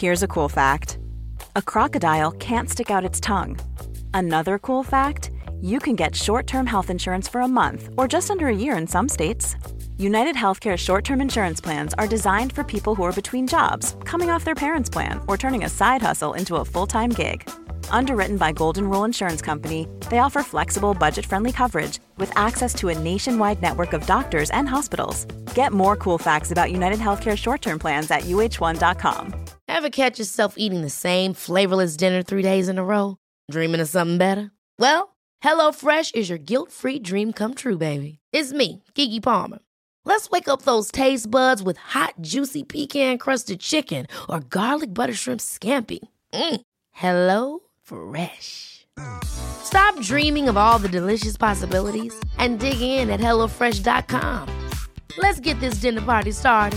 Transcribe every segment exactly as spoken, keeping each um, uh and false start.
Here's a cool fact. A crocodile can't stick out its tongue. Another cool fact, you can get short-term health insurance for a month or just under a year in some states. United Healthcare short-term insurance plans are designed for people who are between jobs, coming off their parents' plan, or turning a side hustle into a full-time gig. Underwritten by Golden Rule Insurance Company, they offer flexible, budget-friendly coverage with access to a nationwide network of doctors and hospitals. Get more cool facts about United Healthcare short-term plans at U H one dot com. Ever catch yourself eating the same flavorless dinner three days in a row? Dreaming of something better? Well, HelloFresh is your guilt-free dream come true, baby. It's me, Keke Palmer. Let's wake up those taste buds with hot, juicy pecan-crusted chicken or garlic butter shrimp scampi. Mm. Hello Fresh. Stop dreaming of all the delicious possibilities and dig in at hello fresh dot com. Let's get this dinner party started.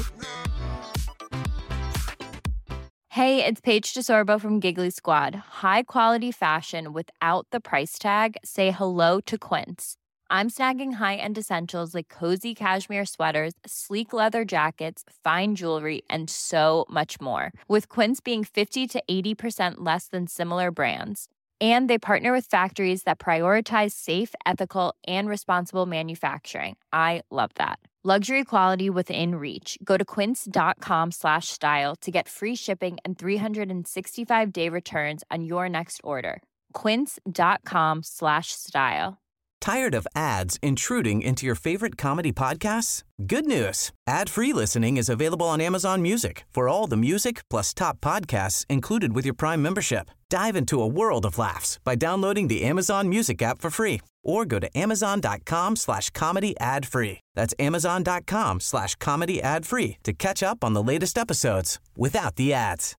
Hey, it's Paige DeSorbo from Giggly Squad. High quality fashion without the price tag. Say hello to Quince. I'm snagging high-end essentials like cozy cashmere sweaters, sleek leather jackets, fine jewelry, and so much more. With Quince being fifty to eighty percent less than similar brands. And they partner with factories that prioritize safe, ethical, and responsible manufacturing. I love that. Luxury quality within reach. Go to quince.com slash style to get free shipping and three sixty-five day returns on your next order. Quince.com slash style. Tired of ads intruding into your favorite comedy podcasts? Good news. Ad-free listening is available on Amazon Music for all the music plus top podcasts included with your Prime membership. Dive into a world of laughs by downloading the Amazon Music app for free or go to amazon.com slash comedy ad free. That's amazon.com slash comedy ad free to catch up on the latest episodes without the ads.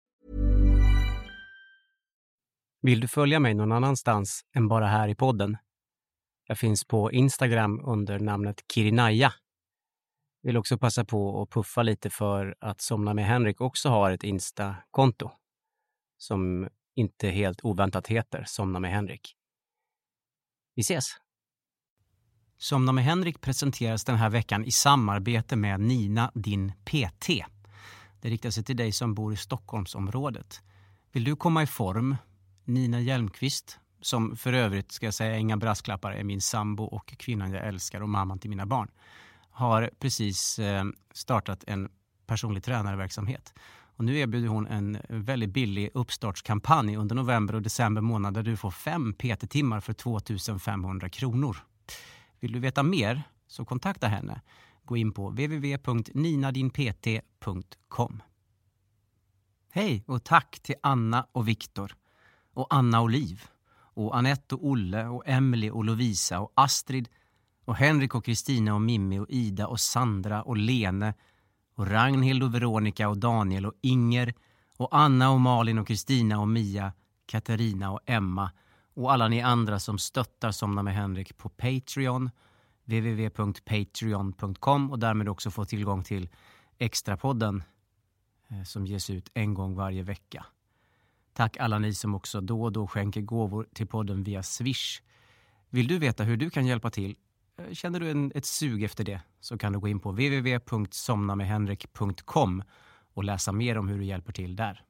Vill du följa mig någon annanstans än bara här i podden? Jag finns på Instagram under namnet Kirinaya. Vill också passa på att puffa lite för att Somna med Henrik också har ett Insta-konto som inte helt oväntat heter Somna med Henrik. Vi ses! Somna med Henrik presenteras den här veckan i samarbete med Nina, din P T. Det riktar sig till dig som bor i Stockholmsområdet. Vill du komma i form? Nina Hjelmqvist, som för övrigt, ska jag säga inga brasklappar, är min sambo och kvinnan jag älskar och mamman till mina barn, har precis eh, startat en personlig tränarverksamhet. Och nu erbjuder hon en väldigt billig uppstartskampanj under november och december månad där du får fem P T-timmar för tvåtusen femhundra kronor. Vill du veta mer så kontakta henne. Gå in på w w w punkt nina din p t punkt com. Hej och tack till Anna och Viktor och Anna och Liv och Anette och Olle och Emily och Lovisa och Astrid och Henrik och Kristina och Mimmi och Ida och Sandra och Lene och Ragnhild och Veronica och Daniel och Inger och Anna och Malin och Kristina och Mia, Katarina och Emma och alla ni andra som stöttar Somna med Henrik på Patreon, w w w punkt patreon punkt com, och därmed också få tillgång till extrapodden eh, som ges ut en gång varje vecka. Tack alla ni som också då och då skänker gåvor till podden via Swish. Vill du veta hur du kan hjälpa till? Känner du en, ett sug efter det så kan du gå in på w w w punkt somna med henrik punkt com och läsa mer om hur du hjälper till där.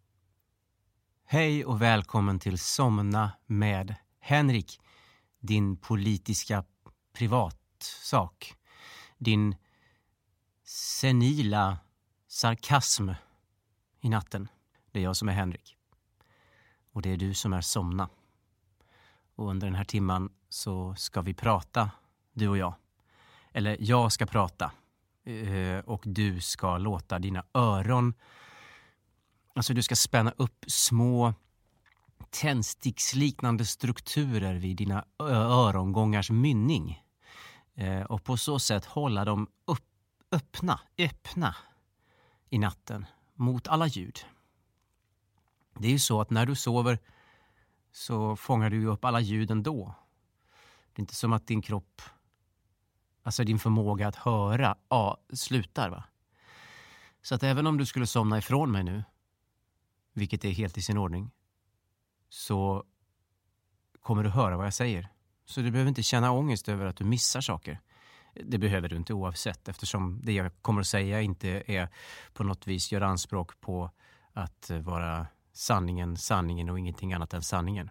Hej och välkommen till Somna med Henrik, din politiska privatsak, din senila sarkasm i natten. Det är jag som är Henrik. Och det är du som är Somna. Och under den här timman så ska vi prata, du och jag. Eller jag ska prata. Och du ska låta dina öron... Alltså du ska spänna upp små tändsticksliknande strukturer vid dina örongångars mynning. Och på så sätt hålla dem upp, öppna, öppna i natten mot alla ljud. Det är ju så att när du sover så fångar du upp alla ljuden då. Det är inte som att din kropp, alltså din förmåga att höra, ja, slutar va. Så att även om du skulle somna ifrån mig nu, vilket är helt i sin ordning, så kommer du höra vad jag säger. Så du behöver inte känna ångest över att du missar saker. Det behöver du inte oavsett, eftersom det jag kommer att säga inte är på något vis gör anspråk på att vara sanningen, sanningen och ingenting annat än sanningen.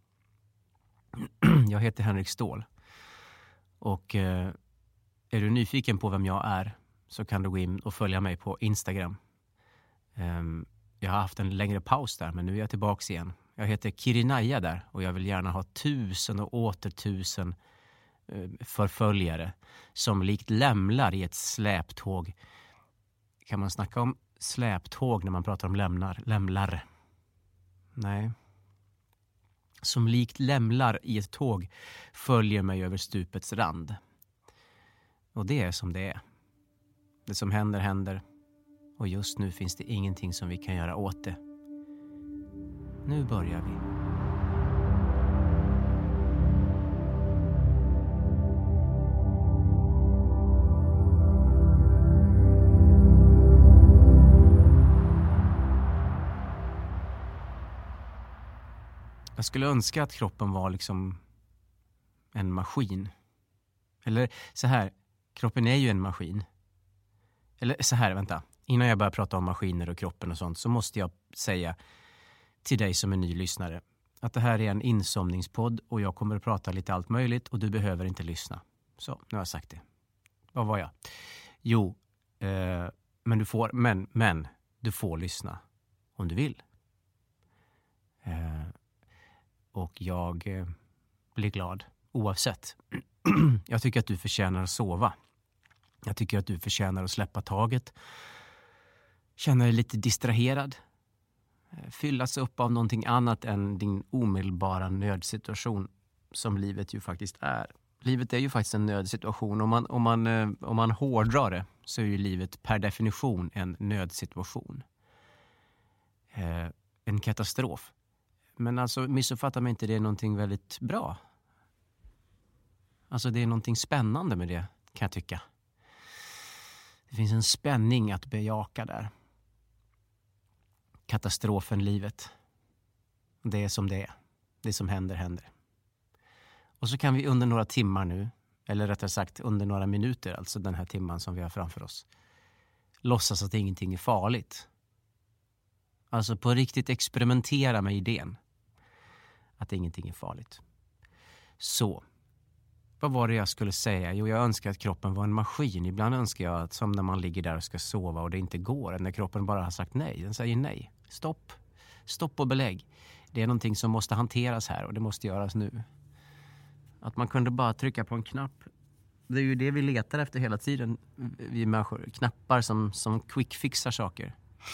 Jag heter Henrik Ståhl. Och eh, är du nyfiken på vem jag är så kan du gå in och följa mig på Instagram. Um, jag har haft en längre paus där, men nu är jag tillbaka igen. Jag heter Kirinaya där och jag vill gärna ha tusen och åter tusen uh, förföljare som likt lämlar i ett släptåg. Kan man snacka om släptåg när man pratar om lämnar? Lämlar? Nej. Som likt lämlar i ett tåg följer mig över stupets rand. Och det är som det är. Det som händer, händer. Och just nu finns det ingenting som vi kan göra åt det. Nu börjar vi. Jag skulle önska att kroppen var liksom en maskin. Eller så här, kroppen är ju en maskin. Eller så här, vänta. Innan jag börjar prata om maskiner och kroppen och sånt så måste jag säga till dig som är ny lyssnare att det här är en insomningspodd och jag kommer att prata lite allt möjligt och du behöver inte lyssna. Så, nu har jag sagt det. Vad var jag? Jo, eh, men du får, men, men du får lyssna om du vill. Eh, och jag eh, blir glad oavsett. Jag tycker att du förtjänar att sova. Jag tycker att du förtjänar att släppa taget. Känna dig lite distraherad. Fyllas upp av någonting annat än din omedelbara nödsituation som livet ju faktiskt är. Livet är ju faktiskt en nödsituation. Om man, om man, om man hårdrar det så är ju livet per definition en nödsituation. Eh, en katastrof. Men alltså missuppfatta mig inte, det är någonting väldigt bra. Alltså det är någonting spännande med det, kan jag tycka. Det finns en spänning att bejaka där. Katastrofen, livet. Det är som det är. Det som händer, händer. Och så kan vi under några timmar nu, eller rättare sagt under några minuter, alltså den här timman som vi har framför oss, låtsas att ingenting är farligt. Alltså på riktigt experimentera med idén att ingenting är farligt. Så, vad var det jag skulle säga? Jo, jag önskar att kroppen var en maskin. Ibland önskar jag att som när man ligger där och ska sova och det inte går. När kroppen bara har sagt nej. Den säger nej. Stopp. Stopp och belägg. Det är någonting som måste hanteras här och det måste göras nu. Att man kunde bara trycka på en knapp. Det är ju det vi letar efter hela tiden. Vi människor. Knappar som, som quickfixar saker.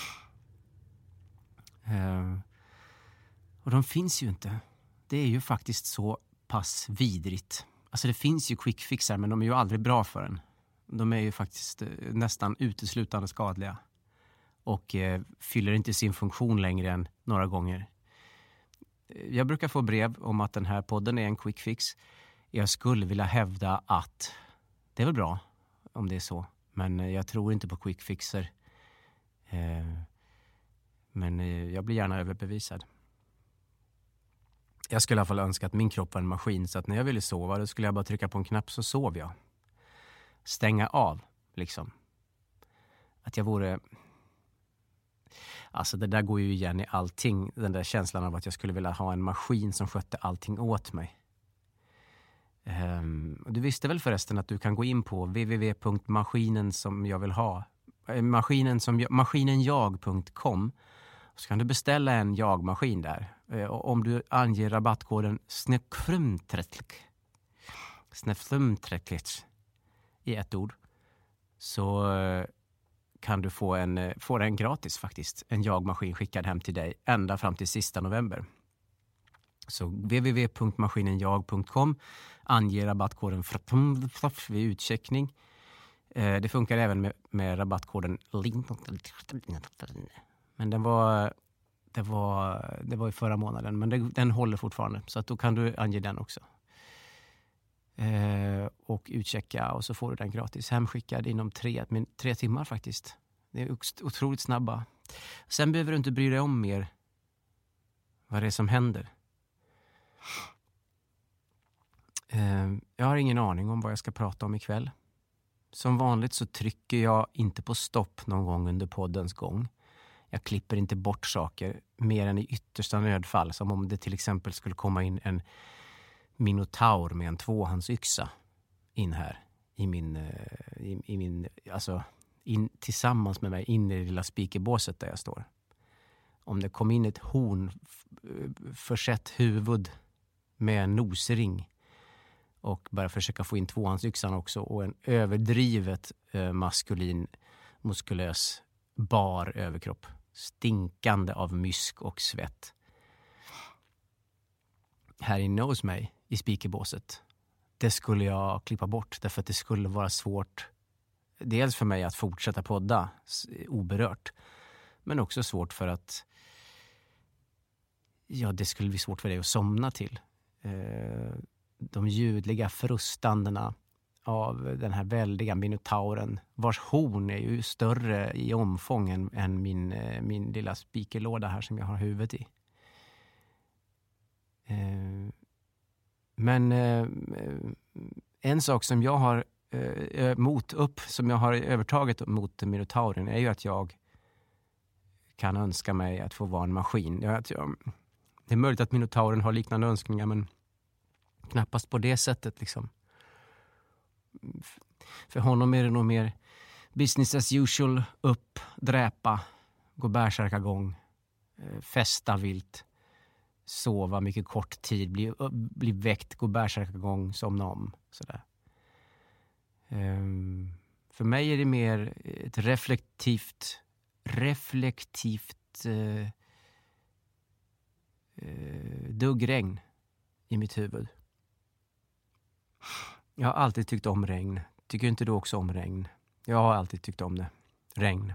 Uh, och de finns ju inte. Det är ju faktiskt så pass vidrigt. Alltså det finns ju quickfixar men de är ju aldrig bra för en. De är ju faktiskt eh, nästan uteslutande skadliga. Och eh, fyller inte sin funktion längre än några gånger. Jag brukar få brev om att den här podden är en quickfix. Jag skulle vilja hävda att det är väl bra om det är så. Men eh, jag tror inte på quickfixer. Eh, men eh, jag blir gärna överbevisad. Jag skulle i alla fall önska att min kropp var en maskin så att när jag ville sova då skulle jag bara trycka på en knapp så sov jag. Stänga av, liksom. Att jag vore... Alltså det där går ju igen i allting. Den där känslan av att jag skulle vilja ha en maskin som skötte allting åt mig. Um, och du visste väl förresten att du kan gå in på w w w punkt maskinen som jag vill ha. Maskinen som jag, maskinenjag punkt com. Så kan du beställa en jag-maskin där. Och om du anger rabattkoden sneflumtretlik sneflumtretlik i ett ord så kan du få en, få en gratis faktiskt. En jag-maskin skickad hem till dig ända fram till sista november. Så w w w punkt maskinenjag punkt com anger rabattkoden vid utcheckning. Det funkar även med, med rabattkoden men den var det var det var i förra månaden men det, den håller fortfarande så att då kan du ange den också. Eh, och utchecka och så får du den gratis hemskickad inom tre, min, tre timmar faktiskt. Det är otroligt snabba. Sen behöver du inte bry dig om mer vad det är som händer. Eh, jag har ingen aning om vad jag ska prata om ikväll. Som vanligt så trycker jag inte på stopp någon gång under poddens gång. Jag klipper inte bort saker mer än i yttersta nödfall. Som om det till exempel skulle komma in en minotaur med en tvåhandsyxa in här. I min, i, i min alltså in, tillsammans med mig in i det lilla spikerbåset där jag står. Om det kom in ett horn försett huvud med en nosring och bara försöka få in tvåhandsyxan också och en överdrivet eh, maskulin, muskulös, bar överkropp. Stinkande av mysk och svett. Här inne hos mig i spikerbåset. Det skulle jag klippa bort därför att det skulle vara svårt. Dels för mig att fortsätta podda oberört. Men också svårt för att ja, det skulle bli svårt för dig att somna till. Eh, de ljudliga frustandena av den här väldiga minotauren vars horn är ju större i omfång än, än min, eh, min lilla spikerlåda här som jag har huvudet i. Eh, men eh, en sak som jag har eh, mot upp, som jag har övertaget mot minotauren är ju att jag kan önska mig att få vara en maskin. Jag, jag, det är möjligt att minotauren har liknande önskningar men knappast på det sättet liksom. För honom är det nog mer business as usual, upp, dräpa, gå bärsärkagång, festa vilt, sova mycket kort tid, bli, bli väckt, gå bärsärkagång, somna om. Sådär. Um, för mig är det mer ett reflektivt reflektivt uh, uh, duggregn i mitt huvud. Jag har alltid tyckt om regn. Tycker inte du också om regn? Jag har alltid tyckt om det. Regn.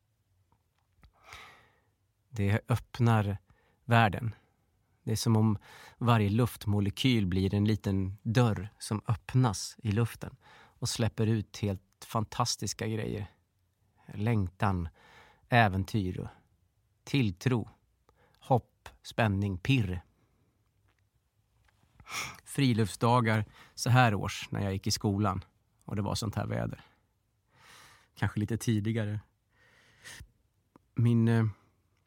Det öppnar världen. Det är som om varje luftmolekyl blir en liten dörr som öppnas i luften och släpper ut helt fantastiska grejer. Längtan, äventyr, tilltro, hopp, spänning, pirr. Friluftsdagar så här års när jag gick i skolan och det var sånt här väder. Kanske lite tidigare. Min eh,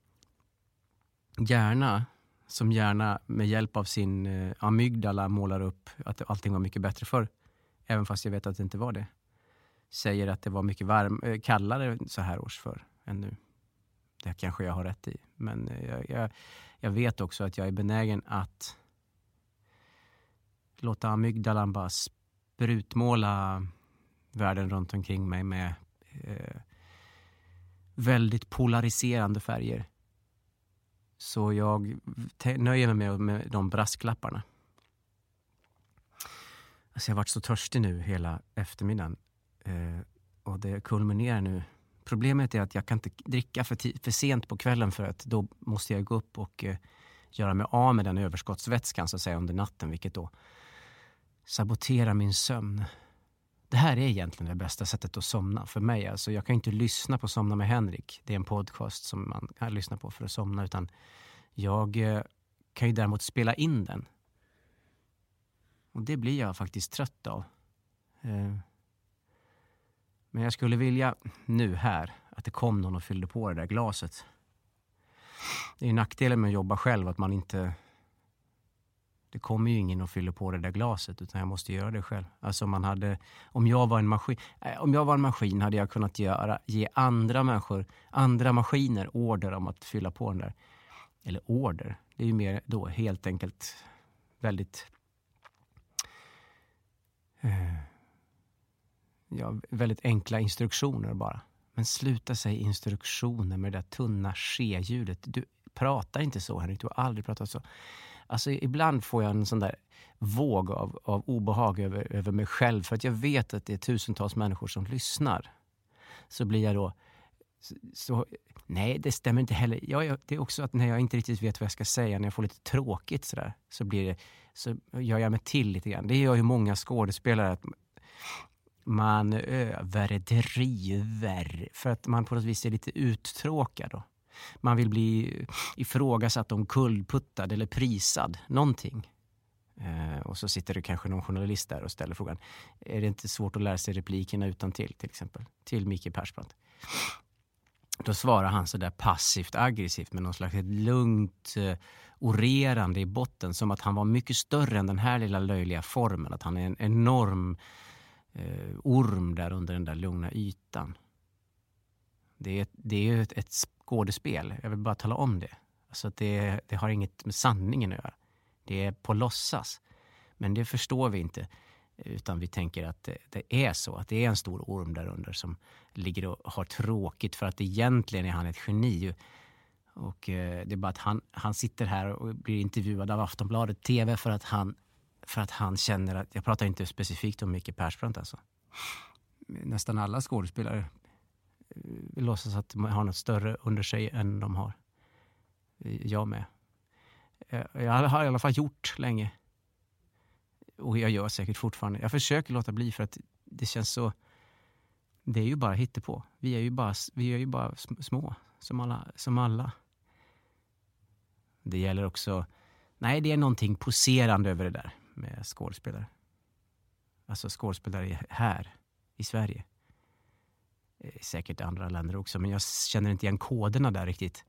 hjärna, som gärna med hjälp av sin eh, amygdala målar upp att allting var mycket bättre förr, även fast jag vet att det inte var det, säger att det var mycket varm, eh, kallare så här års förr än nu. Det kanske jag har rätt i. Men eh, jag, jag, jag vet också att jag är benägen att låta amygdalan bara sprutmåla världen runt omkring mig med eh, väldigt polariserande färger. Så jag te- nöjer mig med, med de brasklapparna. Alltså jag har varit så törstig nu hela eftermiddagen. Eh, och det kulminerar nu. Problemet är att jag kan inte dricka för, t- för sent på kvällen för att då måste jag gå upp och eh, göra mig av med den överskottsvätskan så att säga under natten, vilket då sabotera min sömn. Det här är egentligen det bästa sättet att somna för mig. Alltså jag kan inte lyssna på Somna med Henrik. Det är en podcast som man kan lyssna på för att somna. Utan jag eh, kan ju däremot spela in den. Och det blir jag faktiskt trött av. Eh, men jag skulle vilja nu här att det kom någon och fyllde på det där glaset. Det är nackdelen med att jobba själv att man inte... Det kommer ju ingen att fylla på det där glaset utan jag måste göra det själv. Alltså om man hade, om jag var en maskin, om jag var en maskin hade jag kunnat göra, ge andra människor, andra maskiner order om att fylla på den där. Eller order, det är ju mer då helt enkelt väldigt eh, ja, väldigt enkla instruktioner bara. Men sluta säga instruktioner med det där tunna ske-ljudet. Du pratar inte så, Henrik, du har aldrig pratat så. Alltså ibland får jag en sån där våg av, av obehag över, över mig själv. För att jag vet att det är tusentals människor som lyssnar. Så blir jag då... Så, så, nej, det stämmer inte heller. Jag, jag, det är också att när jag inte riktigt vet vad jag ska säga, när jag får lite tråkigt sådär, så, blir det, så gör jag mig till lite grann. Det gör ju många skådespelare att man överdriver. För att man på något vis är lite uttråkad då. Man vill bli ifrågasatt om kullputtad eller prisad. Någonting. Eh, och så sitter det kanske någon journalist där och ställer frågan. Är det inte svårt att lära sig replikerna utan till till exempel? Till Micke Persbrandt. Då svarar han så där passivt aggressivt med någon slags ett lugnt eh, orerande i botten, som att han var mycket större än den här lilla löjliga formen, att han är en enorm eh, orm där under den där lugna ytan. Det är, det är ju ett, ett skådespel, jag vill bara tala om det. Alltså att det, det har inget med sanningen att göra. Det är på låtsas. Men det förstår vi inte, utan vi tänker att det, det är så, att det är en stor orm där under som ligger och har tråkigt, för att egentligen är han ett geni. Och eh, det är bara att han, han sitter här och blir intervjuad av Aftonbladet T V för att han, för att han känner att, jag pratar inte specifikt om Micke Persbrandt alltså. Nästan alla skådespelare vill låtsas att de har något större under sig än de har. Jag med. Jag har i alla fall gjort länge. Och jag gör säkert fortfarande. Jag försöker låta bli, för att det känns så... Det är ju bara hittepå. Vi är ju bara, vi är ju bara små. Som alla, som alla. Det gäller också... Nej, det är någonting poserande över det där med skådespelare. Alltså skådespelare här i Sverige. Säkert andra länder också, men jag känner inte igen koderna där riktigt.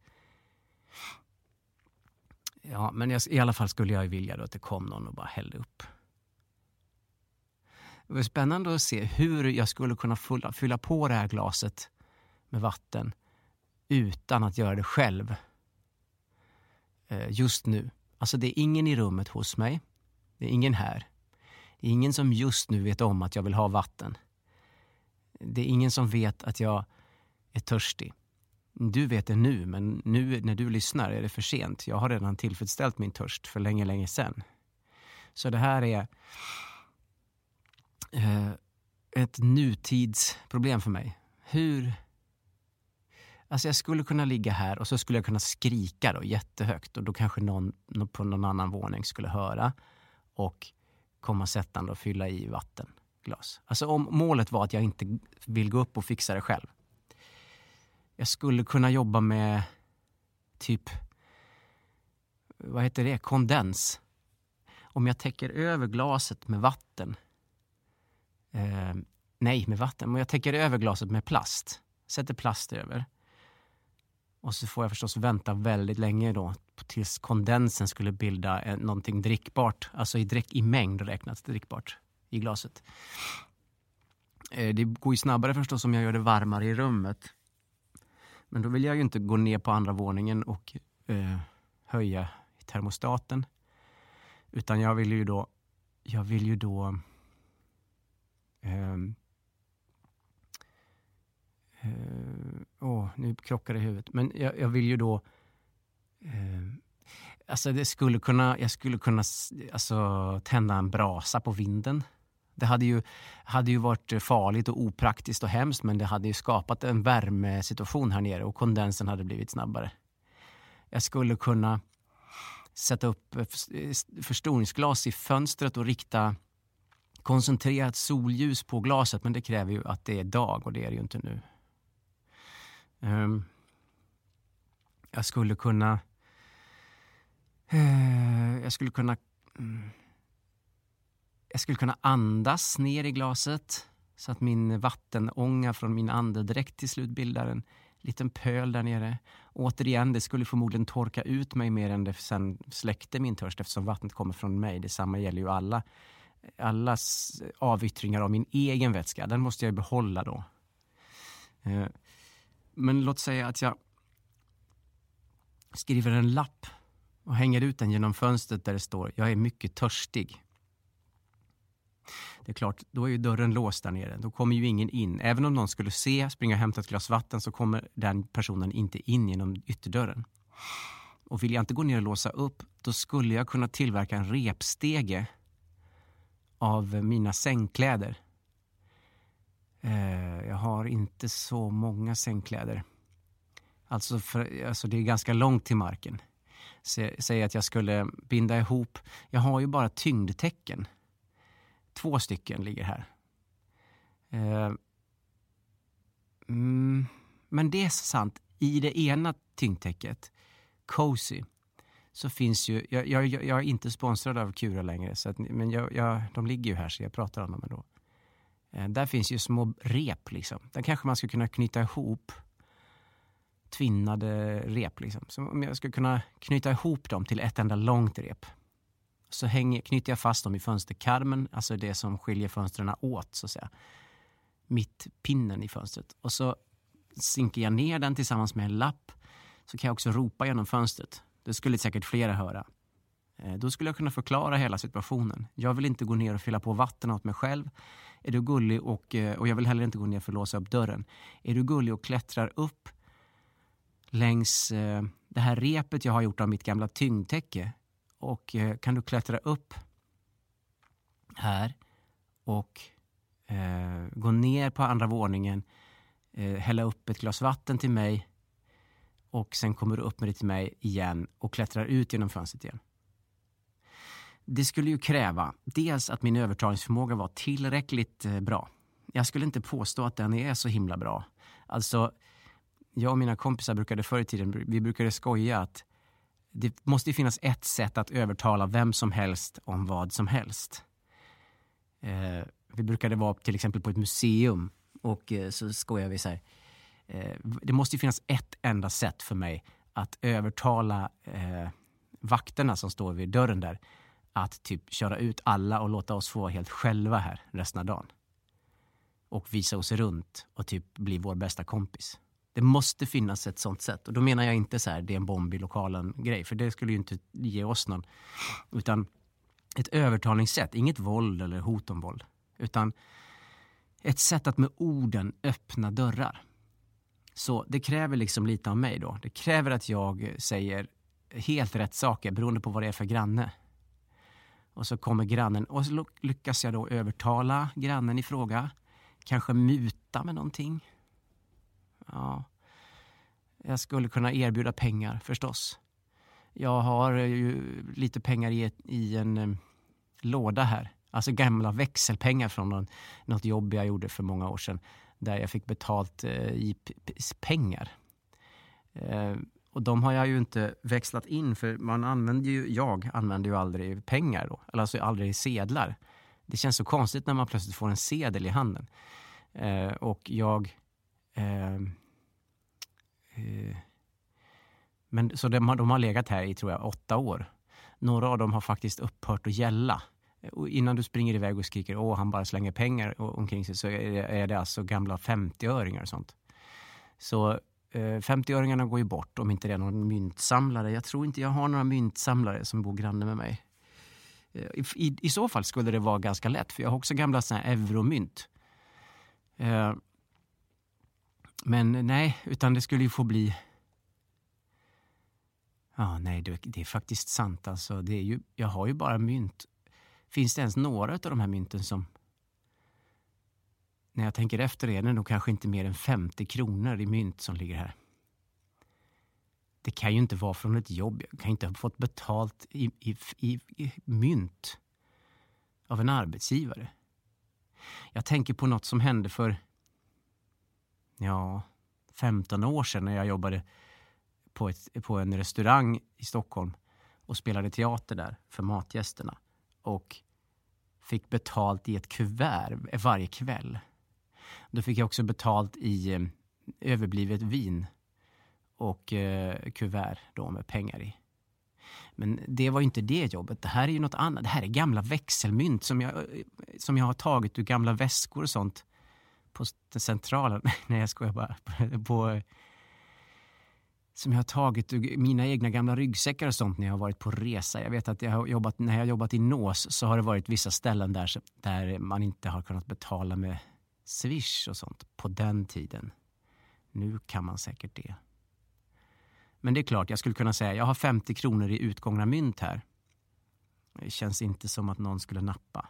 Ja, men jag, i alla fall skulle jag vilja då att det kom någon och bara hällde upp. Det var spännande att se hur jag skulle kunna fylla, fylla på det här glaset med vatten utan att göra det själv. Just nu. Alltså det är ingen i rummet hos mig. Det är ingen här. Det är ingen som just nu vet om att jag vill ha vatten. Det är ingen som vet att jag är törstig. Du vet det nu, men nu när du lyssnar är det för sent. Jag har redan tillfredsställt min törst för länge, länge sedan. Så det här är eh, ett nutidsproblem för mig. Hur... Alltså jag skulle kunna ligga här och så skulle jag kunna skrika då jättehögt. Och då kanske någon på någon annan våning skulle höra och komma sättande och fylla i vattenglas. Alltså om målet var att jag inte vill gå upp och fixa det själv. Jag skulle kunna jobba med typ, vad heter det, kondens. Om jag täcker över glaset med vatten. Eh, nej, med vatten. Om jag täcker över glaset med plast. Sätter plast över. Och så får jag förstås vänta väldigt länge då. Tills kondensen skulle bilda en, någonting drickbart. Alltså i, drick, i mängd räknat drickbart i glaset. Eh, det går ju snabbare förstås om jag gör det varmare i rummet. Men då vill jag ju inte gå ner på andra våningen och eh, höja termostaten. Utan jag vill ju då... Jag vill ju då... Eh, eh, åh, nu krockar det i huvudet. Men jag, jag vill ju då... Eh, alltså det skulle kunna... Jag skulle kunna alltså, tända en brasa på vinden. Det hade ju, hade ju varit farligt och opraktiskt och hemskt, men det hade ju skapat en värmesituation här nere och kondensen hade blivit snabbare. Jag skulle kunna sätta upp förstoringsglas i fönstret och rikta koncentrerat solljus på glaset, men det kräver ju att det är dag och det är det ju inte nu. Um, jag skulle kunna uh, jag skulle kunna um, Jag skulle kunna andas ner i glaset så att min vattenånga från min andedräkt till slut bildar en liten pöl där nere. Återigen, det skulle förmodligen torka ut mig mer än det sen släckte min törst eftersom vattnet kommer från mig. Detsamma gäller ju alla allas avyttringar av min egen vätska. Den måste jag behålla då. Men låt säga att jag skriver en lapp och hänger ut den genom fönstret där det står: jag är mycket törstig. Det är klart, då är ju dörren låst där nere. Då kommer ju ingen in. Även om någon skulle se, springa och hämta ett glas vatten, så kommer den personen inte in genom ytterdörren. Och vill jag inte gå ner och låsa upp, då skulle jag kunna tillverka en repstege av mina sängkläder. Eh, jag har inte så många sängkläder. Alltså, för, alltså det är ganska långt till marken. Säg att jag skulle binda ihop. Jag har ju bara tyngdtecken. Två stycken ligger här. Eh, mm, men det är sant. I det ena tyngdtäcket, Cozy, så finns ju... Jag, jag, jag är inte sponsrad av Kura längre, så att, men jag, jag, de ligger ju här så jag pratar om dem ändå. Eh, där finns ju små rep liksom. Där kanske man skulle kunna knyta ihop tvinnade rep. Liksom. Så om jag skulle kunna knyta ihop dem till ett enda långt rep. Så hänger, knyter jag fast dem i fönsterkarmen, alltså det som skiljer fönstren åt så att säga. Mitt pinnen i fönstret. Och så sinker jag ner den tillsammans med en lapp. Så kan jag också ropa genom fönstret. Det skulle säkert flera höra. Eh, då skulle jag kunna förklara hela situationen. Jag vill inte gå ner och fylla på vatten åt mig själv. Är du gullig och, och jag vill heller inte gå ner för att låsa upp dörren. Är du gullig och klättrar upp längs eh, det här repet jag har gjort av mitt gamla tyngdtäcke. Och eh, kan du klättra upp här och eh, gå ner på andra våningen. Eh, hälla upp ett glas vatten till mig. Och sen kommer du upp med det till mig igen och klättrar ut genom fönstret igen. Det skulle ju kräva dels att min övertalningsförmåga var tillräckligt eh, bra. Jag skulle inte påstå att den är så himla bra. Alltså, jag och mina kompisar brukade förr i tiden, vi brukade skoja att det måste finnas ett sätt att övertala vem som helst om vad som helst. Eh, vi brukade vara till exempel på ett museum och eh, så skojar vi så här. Eh, det måste finnas ett enda sätt för mig att övertala eh, vakterna som står vid dörren där att typ köra ut alla och låta oss få helt själva här resten av dagen. Och visa oss runt och typ bli vår bästa kompis. Det måste finnas ett sånt sätt. Och då menar jag inte så här, det är en bomb i lokalen grej. För det skulle ju inte ge oss någon. Utan ett övertalningssätt. Inget våld eller hot om våld. Utan ett sätt att med orden öppna dörrar. Så det kräver liksom lite av mig då. Det kräver att jag säger helt rätt saker beroende på vad det är för granne. Och så kommer grannen. Och så lyckas jag då övertala grannen i fråga. Kanske muta med någonting. Ja, jag skulle kunna erbjuda pengar förstås. Jag har ju lite pengar i, ett, i en um, låda här. Alltså gamla växelpengar från någon, något jobb jag gjorde för många år sedan. Där jag fick betalt uh, i p- p- pengar. Uh, och de har jag ju inte växlat in för man använder ju, jag använder ju aldrig pengar då. Eller alltså aldrig sedlar. Det känns så konstigt när man plötsligt får en sedel i handen. Uh, och jag... Uh, uh, men så de har, de har legat här i tror jag åtta år. Några av dem har faktiskt upphört att gälla. Och innan du springer iväg och skriker åh han bara slänger pengar omkring sig så är det, är det alltså gamla femtioöringar och sånt. Så eh, femtioöringarna går ju bort om inte det är någon myntsamlare. Jag tror inte jag har några myntsamlare som bor granne med mig. Eh, i, i, I så fall skulle det vara ganska lätt för jag har också gamla såna här euromynt. Eh, men nej, utan det skulle ju få bli... Ja, nej, det, det är faktiskt sant. Alltså, det är ju, jag har ju bara mynt. Finns det ens några av de här mynten som... När jag tänker efter är det nog kanske inte mer än femtio kronor i mynt som ligger här. Det kan ju inte vara från ett jobb. Jag kan inte ha fått betalt i, i, i, i mynt av en arbetsgivare. Jag tänker på något som hände för ja, femton år sedan när jag jobbade på, ett, på en restaurang i Stockholm och spelade teater där för matgästerna och fick betalt i ett kuvert varje kväll. Då fick jag också betalt i eh, överblivet vin och eh, kuvert då med pengar i. Men det var ju inte det jobbet. Det här är ju något annat. Det här är gamla växelmynt som jag, som jag har tagit ur gamla väskor och sånt på centralen. Nej, jag skojar bara. På, på, som jag har tagit ur mina egna gamla ryggsäckar och sånt när jag har varit på resa. Jag vet att jag har jobbat, när jag har jobbat i Nås så har det varit vissa ställen där, där man inte har kunnat betala med Swish och sånt på den tiden. Nu kan man säkert det. Men det är klart, jag skulle kunna säga jag har femtio kronor i utgångna mynt här. Det känns inte som att någon skulle nappa.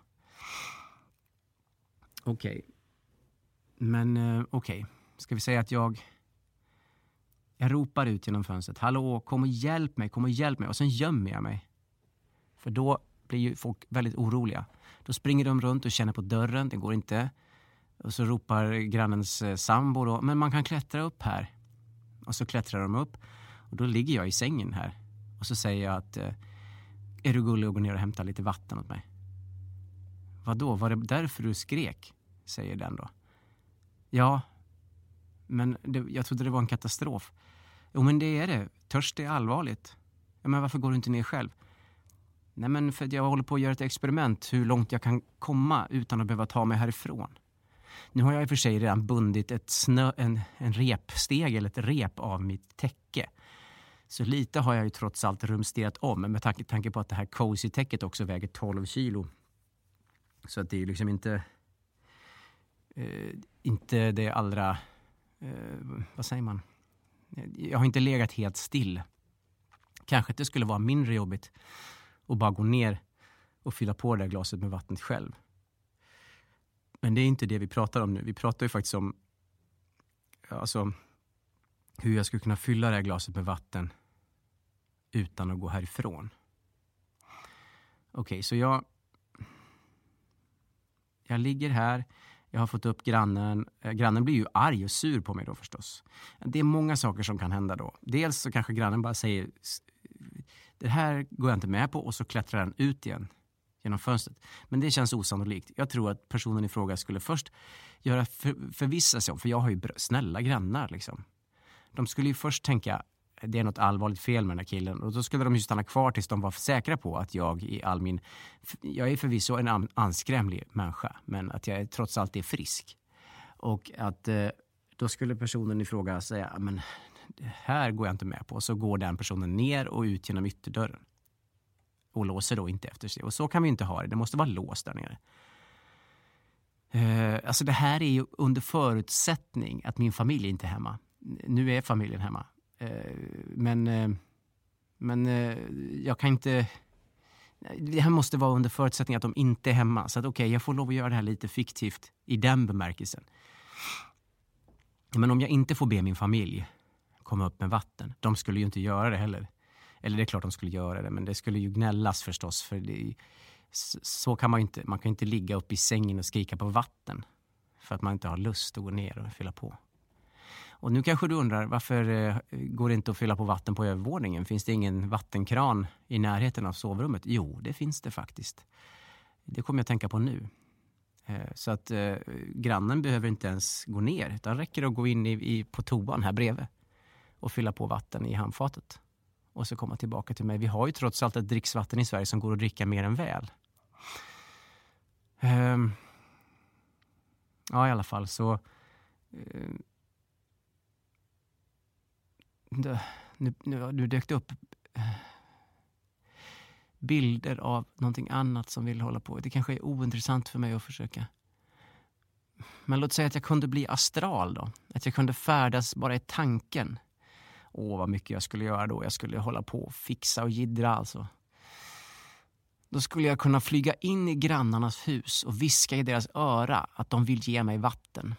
Okej. Okay. Men uh, okej. Okay. Ska vi säga att jag... Jag ropar ut genom fönstret. Hallå, kom och hjälp mig, kom och hjälp mig. Och sen gömmer jag mig. För då blir ju folk väldigt oroliga. Då springer de runt och känner på dörren. Det går inte. Och så ropar grannens eh, sambo då. Men man kan klättra upp här. Och så klättrar de upp. Och då ligger jag i sängen här. Och så säger jag att eh, är du gullig och går ner och hämtar lite vatten åt mig? Vadå? Var det därför du skrek? Säger den då. Ja. Men det, jag trodde det var en katastrof. Jo, men det är det. Törst är allvarligt. Ja, men varför går du inte ner själv? Nej, men för att jag håller på att göra ett experiment hur långt jag kan komma utan att behöva ta mig härifrån. Nu har jag i och för sig redan bundit ett snö, en, en repsteg eller ett rep av mitt täcke. Så lite har jag ju trots allt rumsterat om. Men med tanke, tanke på att det här cozy-täcket också väger tolv kilo. Så att det är ju liksom inte, eh, inte det allra, eh, vad säger man? Jag har inte legat helt still. Kanske att det skulle vara mindre jobbigt att bara gå ner och fylla på det här glaset med vattnet själv. Men det är inte det vi pratar om nu. Vi pratar ju faktiskt om alltså, hur jag skulle kunna fylla det här glaset med vatten utan att gå härifrån. Okej, okay, så jag jag ligger här. Jag har fått upp grannen. Grannen blir ju arg och sur på mig då förstås. Det är många saker som kan hända då. Dels så kanske grannen bara säger det här går jag inte med på och så klättrar den ut igen genom fönstret. Men det känns osannolikt. Jag tror att personen i fråga skulle först göra för, förvissa sig om, för jag har ju snälla grannar liksom. De skulle ju först tänka det är något allvarligt fel med den här killen och då skulle de ju stanna kvar tills de var säkra på att jag i all min, jag är förvisso en anskrämlig människa men att jag trots allt är frisk. Och att eh, då skulle personen i fråga säga men det här går jag inte med på. Och så går den personen ner och ut genom ytterdörren. Och låser då inte efter sig. Och så kan vi inte ha det. Det måste vara låst där nere. Uh, alltså det här är ju under förutsättning att min familj inte är hemma. Nu är familjen hemma. Uh, men uh, men uh, jag kan inte... Det här måste vara under förutsättning att de inte är hemma. Så att okej, okay, jag får lov att göra det här lite fiktivt i den bemärkelsen. Men om jag inte får be min familj komma upp med vatten. De skulle ju inte göra det heller. Eller det är klart de skulle göra det. Men det skulle ju gnällas förstås. För det, så kan man inte. Man kan inte ligga upp i sängen och skrika på vatten. För att man inte har lust att gå ner och fylla på. Och nu kanske du undrar. Varför eh, går det inte att fylla på vatten på övervåningen? Finns det ingen vattenkran i närheten av sovrummet? Jo, det finns det faktiskt. Det kommer jag att tänka på nu. Eh, så att eh, grannen behöver inte ens gå ner. Utan räcker att gå in i, i, på toan här bredvid. Och fylla på vatten i handfatet. Och så komma tillbaka till mig. Vi har ju trots allt ett dricksvatten i Sverige som går att dricka mer än väl. Um, ja, i alla fall så... Uh, det, nu, nu, nu dök det upp uh, bilder av någonting annat som vill hålla på. Det kanske är ointressant för mig att försöka. Men låt säga att jag kunde bli astral då. Att jag kunde färdas bara i tanken. Åh, vad mycket jag skulle göra då. Jag skulle hålla på och fixa och jiddra alltså. Då skulle jag kunna flyga in i grannarnas hus och viska i deras öra att de vill ge mig vatten.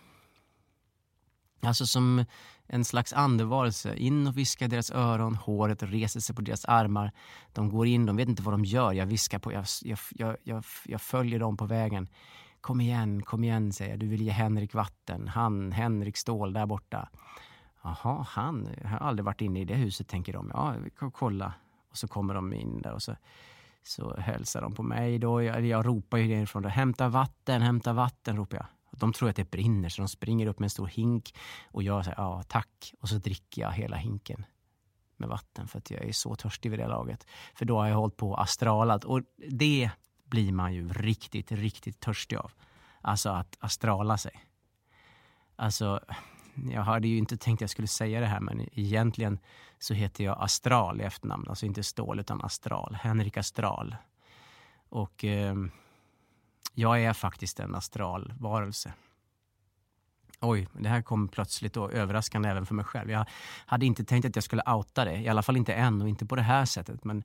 Alltså som en slags andevarelse. In och viska i deras öron, håret reser sig på deras armar. De går in, de vet inte vad de gör. Jag viskar på, jag, jag, jag, jag, jag följer dem på vägen. Kom igen, kom igen, säger jag. Du vill ge Henrik vatten. Han, Henrik Ståhl där borta. Jaha, han har aldrig varit inne i det huset, tänker de. Ja, vi kan kolla. Och så kommer de in där och så, så hälsar de på mig. Då jag, jag ropar ju därifrån. Hämta vatten, hämta vatten, ropar jag. De tror att det brinner så de springer upp med en stor hink. Och jag säger, ja tack. Och så dricker jag hela hinken med vatten för att jag är så törstig vid det laget. För då har jag hållit på astralat. Och det blir man ju riktigt, riktigt törstig av. Alltså att astrala sig. Alltså... Jag hade ju inte tänkt att jag skulle säga det här, men egentligen så heter jag Astral i efternamn. Alltså inte Stål utan Astral. Henrik Astral. Och eh, jag är faktiskt en astralvarelse. Oj, det här kom plötsligt och överraskande även för mig själv. Jag hade inte tänkt att jag skulle outa det. I alla fall inte än och inte på det här sättet. Men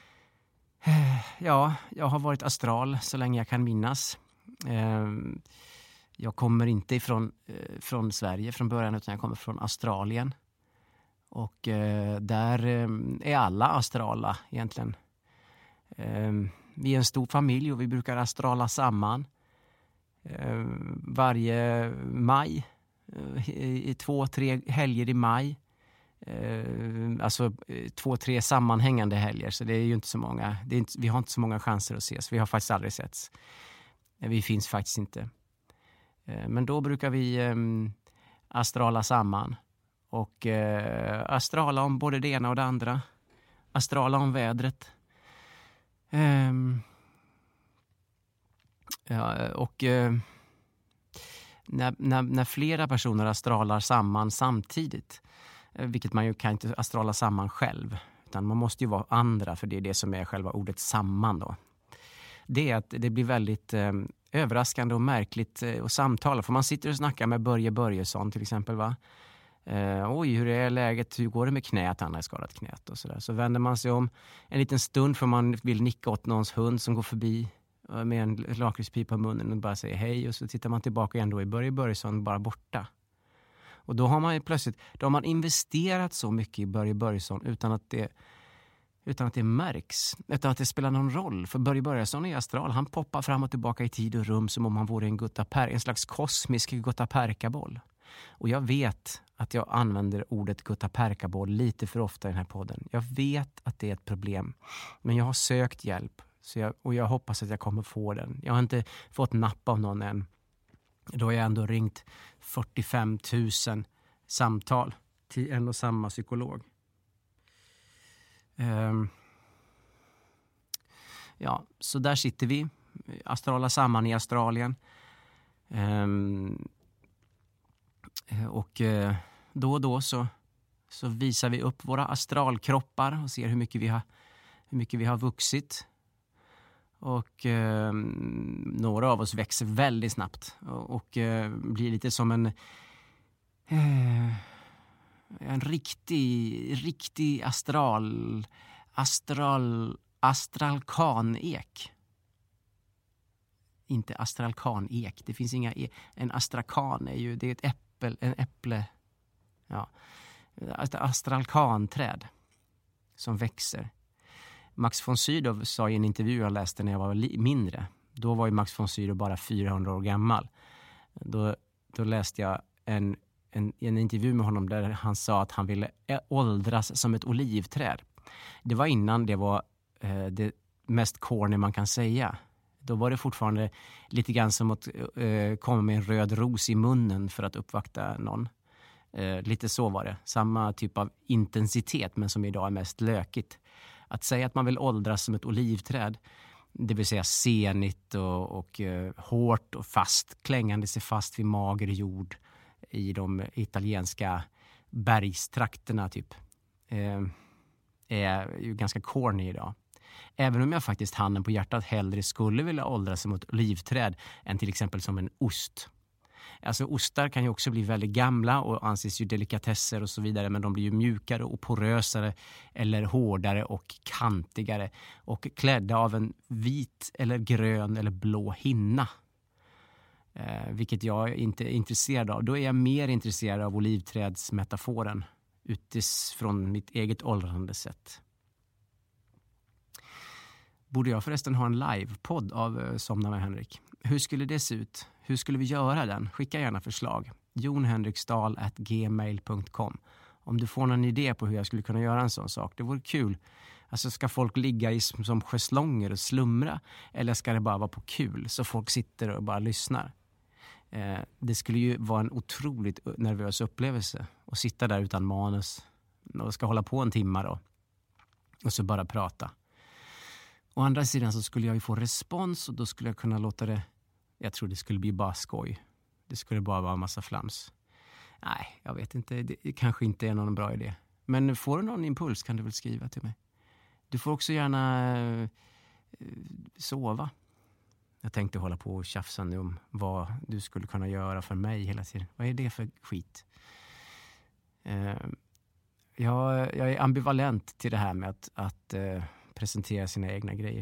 eh, ja, jag har varit astral så länge jag kan minnas. Eh, Jag kommer inte ifrån eh, från Sverige från början utan jag kommer från Australien. Och eh, där eh, är alla astrala egentligen. Eh, vi är en stor familj och vi brukar astrala samman. Eh, varje maj, eh, i två, tre helger i maj. Eh, alltså eh, två, tre sammanhängande helger. Så det är ju inte så många. Det är inte, vi har inte så många chanser att ses. Vi har faktiskt aldrig setts. Eh, vi finns faktiskt inte. Men då brukar vi eh, astrala samman och eh, astrala om både det ena och det andra. Astrala om vädret. Um, ja, och uh, när, när, när flera personer astralar samman samtidigt, uh, vilket man ju kan inte astrala samman själv, utan man måste ju vara andra, för det är det som är själva ordet samman då. Det är att det blir väldigt uh, överraskande och märkligt uh, att samtala, för man sitter och snackar med Börje Börjesson till exempel, va? Uh, oj, hur är läget? Hur går det med knät? Han har skadat knät och sådär. Så vänder man sig om en liten stund för man vill nicka åt någons hund som går förbi uh, med en lakritspipa i munnen och bara säger hej. Och så tittar man tillbaka igen, då är Börje Börjesson bara borta. Och då har man ju plötsligt, då har man investerat så mycket i Börje Börjesson utan att det, utan att det märks. Utan att det spelar någon roll. För Börje Börjesson är astral. Han poppar fram och tillbaka i tid och rum som om han vore en guttaper, en slags kosmisk guttaperkaboll. Och jag vet att jag använder ordet guttaperkaboll lite för ofta i den här podden. Jag vet att det är ett problem. Men jag har sökt hjälp. Så jag, och jag hoppas att jag kommer få den. Jag har inte fått napp av någon än. Då har jag ändå ringt fyrtiofem tusen samtal till en och samma psykolog. Um, ja, så där sitter vi. Astrala samman i Australien. Um, Och eh, då och då så, så visar vi upp våra astralkroppar och ser hur mycket vi har, hur mycket vi har vuxit. Och eh, några av oss växer väldigt snabbt och, och eh, blir lite som en, eh, en riktig, riktig astral, astral, astralkanek. Inte astralkanek, det finns inga e- en astrakan är ju, det är ett äpple, en äpple, ja, ett astralkanträd som växer. Max von Sydow sa i en intervju jag läste när jag var li- mindre, då var ju Max von Sydow bara fyrahundra år gammal. Då, då läste jag en, en, en intervju med honom där han sa att han ville åldras som ett olivträd. Det var innan det var eh, det mest corny man kan säga. Då var det fortfarande lite grann som att eh, komma med en röd ros i munnen för att uppvakta någon. Eh, lite så var det. Samma typ av intensitet, men som idag är mest lökigt. Att säga att man vill åldras som ett olivträd, det vill säga senigt och, och eh, hårt och fast, klängande sig fast vid mager jord i de italienska bergstrakterna typ, eh, är ju ganska corny idag. Även om jag faktiskt handen på hjärtat hellre skulle vilja åldras som ett olivträd än till exempel som en ost. Alltså ostar kan ju också bli väldigt gamla och anses ju delikatesser och så vidare, men de blir ju mjukare och porösare eller hårdare och kantigare och klädda av en vit eller grön eller blå hinna. Eh, vilket jag inte är intresserad av. Då är jag mer intresserad av olivträdsmetaforen utifrån mitt eget åldrande sätt. Borde jag förresten ha en livepodd av uh, Somna med Henrik? Hur skulle det se ut? Hur skulle vi göra den? Skicka gärna förslag. jonhenriksdal at gmail dot com. Om du får någon idé på hur jag skulle kunna göra en sån sak. Det vore kul. Alltså, ska folk ligga i, som schäslonger och slumra? Eller ska det bara vara på kul så folk sitter och bara lyssnar? Eh, det skulle ju vara en otroligt nervös upplevelse att sitta där utan manus och ska hålla på en timme då. Och så bara prata. Å andra sidan så skulle jag ju få respons och då skulle jag kunna låta det, jag tror det skulle bli bara skoj. Det skulle bara vara en massa flams. Nej, jag vet inte, det kanske inte är någon bra idé. Men får du någon impuls kan du väl skriva till mig. Du får också gärna eh, sova. Jag tänkte hålla på och tjafsa nu om vad du skulle kunna göra för mig hela tiden. Vad är det för skit? Eh, jag, jag är ambivalent till det här med att, att eh, presentera sina egna grejer.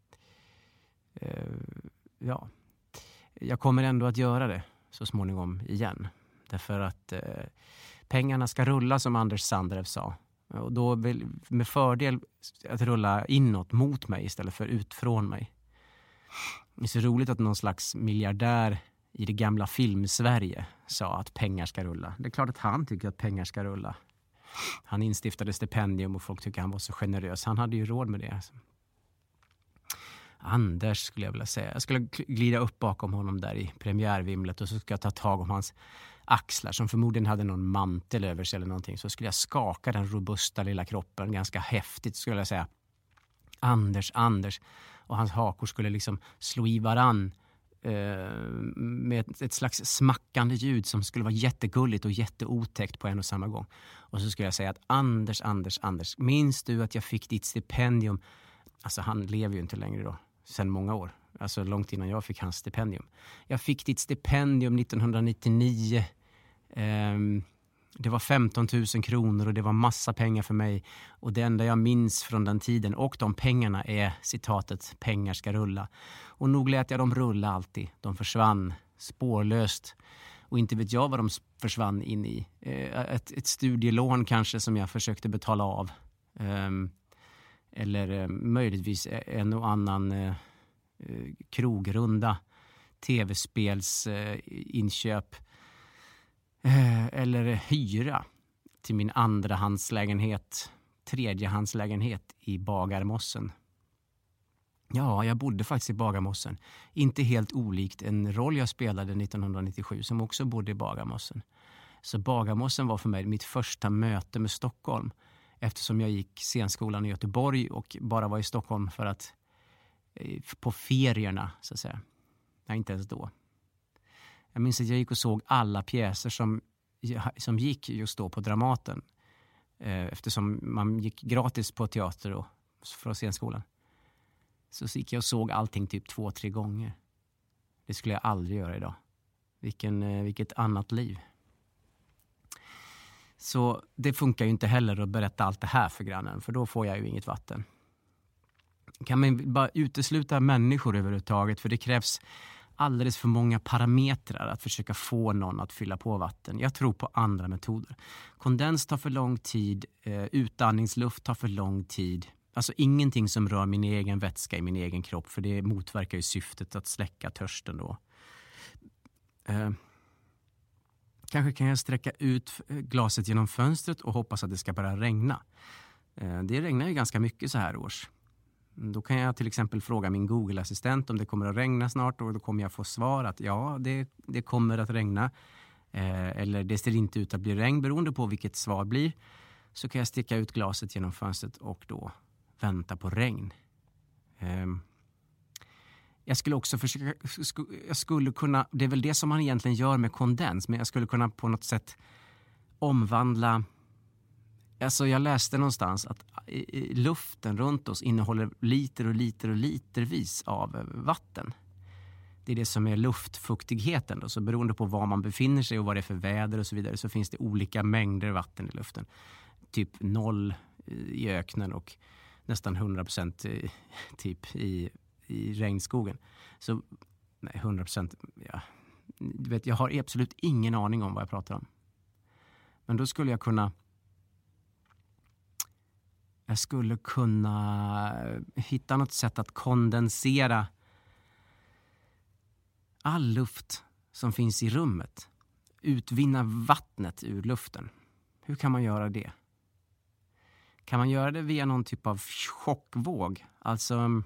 Uh, ja. Jag kommer ändå att göra det så småningom igen. Därför att uh, pengarna ska rulla som Anders Sandrev sa. Och då vill, med fördel att rulla inåt mot mig istället för ut från mig. Det är så roligt att någon slags miljardär i det gamla film-Sverige sa att pengar ska rulla. Det är klart att han tycker att pengar ska rulla. Han instiftade stipendium och folk tycker han var så generös. Han hade ju råd med det. Anders skulle jag vilja säga. Jag skulle glida upp bakom honom där i premiärvimlet och så ska jag ta tag om hans axlar som förmodligen hade någon mantel över sig eller någonting, så skulle jag skaka den robusta lilla kroppen ganska häftigt, skulle jag säga. Anders, Anders. Och hans hakor skulle liksom slå i varann eh, med ett, ett slags smackande ljud som skulle vara jättegulligt och jätteotäckt på en och samma gång. Och så skulle jag säga att Anders, Anders, Anders, minns du att jag fick ditt stipendium? Alltså han lever ju inte längre då, sedan många år. Alltså långt innan jag fick hans stipendium. Jag fick ditt stipendium nittonhundranittionio. Um, det var femton tusen kronor och det var massa pengar för mig. Och det enda jag minns från den tiden och de pengarna är citatet pengar ska rulla. Och nog lät jag dem rulla alltid. De försvann spårlöst. Och inte vet jag vad de försvann in i. Uh, ett, ett studielån kanske som jag försökte betala av. Um, eller uh, möjligtvis en och annan... Uh, krogrunda, tv-spelsinköp eh, eller hyra till min andrahandslägenhet, tredjehandslägenhet i Bagarmossen. Ja, jag bodde faktiskt i Bagarmossen. Inte helt olikt en roll jag spelade nittonhundranittiosju som också bodde i Bagarmossen. Så Bagarmossen var för mig mitt första möte med Stockholm, eftersom jag gick scenskolan i Göteborg och bara var i Stockholm för att på ferierna, så att säga. Nej, inte ens då. Jag minns att jag gick och såg alla pjäser som, som gick just då på Dramaten. Eftersom man gick gratis på teater och från scenskolan. Så gick jag och såg allting typ två, tre gånger. Det skulle jag aldrig göra idag. Vilken, vilket annat liv. Så det funkar ju inte heller att berätta allt det här för grannen. För då får jag ju inget vatten. Kan man bara utesluta människor överhuvudtaget, för det krävs alldeles för många parametrar att försöka få någon att fylla på vatten. Jag tror på andra metoder. Kondens tar för lång tid, eh, utandningsluft tar för lång tid. Alltså ingenting som rör min egen vätska i min egen kropp, för det motverkar ju syftet att släcka törsten då. Eh, kanske kan jag sträcka ut glaset genom fönstret och hoppas att det ska börja regna. Eh, det regnar ju ganska mycket så här års. Då kan jag till exempel fråga min Google-assistent om det kommer att regna snart, och då kommer jag få svar att ja, det, det kommer att regna. Eh, eller det ser inte ut att bli regn, beroende på vilket svar blir. Så kan jag sticka ut glaset genom fönstret och då vänta på regn. Eh, jag skulle också försöka, jag skulle kunna, det är väl det som man egentligen gör med kondens, men jag skulle kunna på något sätt omvandla. Alltså jag läste någonstans att luften runt oss innehåller liter och liter och litervis av vatten. Det är det som är luftfuktigheten då. Så beroende på var man befinner sig och vad det är för väder och så vidare, så finns det olika mängder vatten i luften. Typ noll i öknen och nästan hundra procent typ i, i regnskogen. Så nej, hundra procent, ja. Du vet, jag har absolut ingen aning om vad jag pratar om. Men då skulle jag kunna Jag skulle kunna hitta något sätt att kondensera all luft som finns i rummet. Utvinna vattnet ur luften. Hur kan man göra det? Kan man göra det via någon typ av chockvåg? Alltså,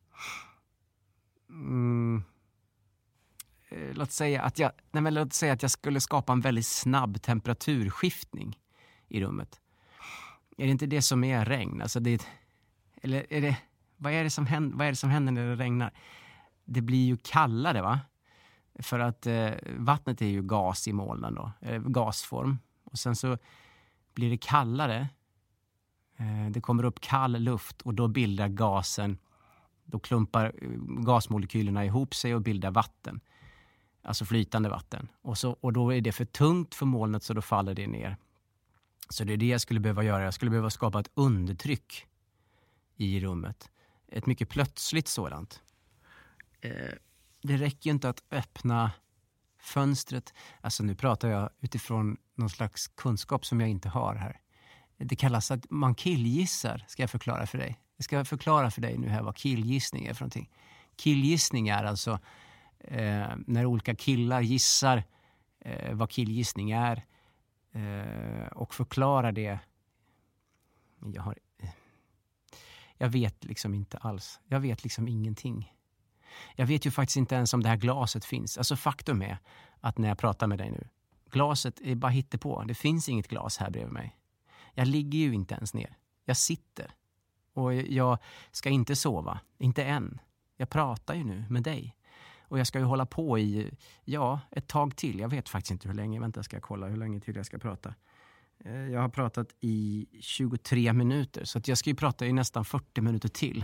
mm, låt säga att jag, nej men låt säga att jag skulle skapa en väldigt snabb temperaturskiftning i rummet. Är det inte det som är regn? Alltså det, eller är det, vad är det som händer, vad är det som händer när det regnar? Det blir ju kallare, va? För att eh, vattnet är ju gas i molnen då, eh, gasform. Och sen så blir det kallare. Eh, det kommer upp kall luft och då bildar gasen, då klumpar gasmolekylerna ihop sig och bildar vatten. Alltså flytande vatten. Och, så, och då är det för tungt för molnet, så då faller det ner. Så det är det jag skulle behöva göra. Jag skulle behöva skapa ett undertryck i rummet. Ett mycket plötsligt sådant. Eh, det räcker ju inte att öppna fönstret. Alltså nu pratar jag utifrån någon slags kunskap som jag inte har här. Det kallas att man killgissar, ska jag förklara för dig. Jag ska förklara för dig nu här vad killgissning är för någonting. Killgissning är alltså eh, när olika killar gissar eh, vad killgissning är. Uh, och förklara det. Jag, har, jag vet liksom inte alls. Jag vet liksom ingenting. Jag vet ju faktiskt inte ens om det här glaset finns. Alltså faktum är att när jag pratar med dig nu, Glaset är bara hittepå. Det finns inget glas här bredvid mig. Jag ligger ju inte ens ner. Jag sitter. Och jag ska inte sova. Inte än. Jag pratar ju nu med dig. Och jag ska ju hålla på i, ja, ett tag till. Jag vet faktiskt inte hur länge. Vänta, ska jag kolla hur länge till jag ska prata. Jag har pratat i tjugotre minuter. Så att jag ska ju prata i nästan fyrtio minuter till.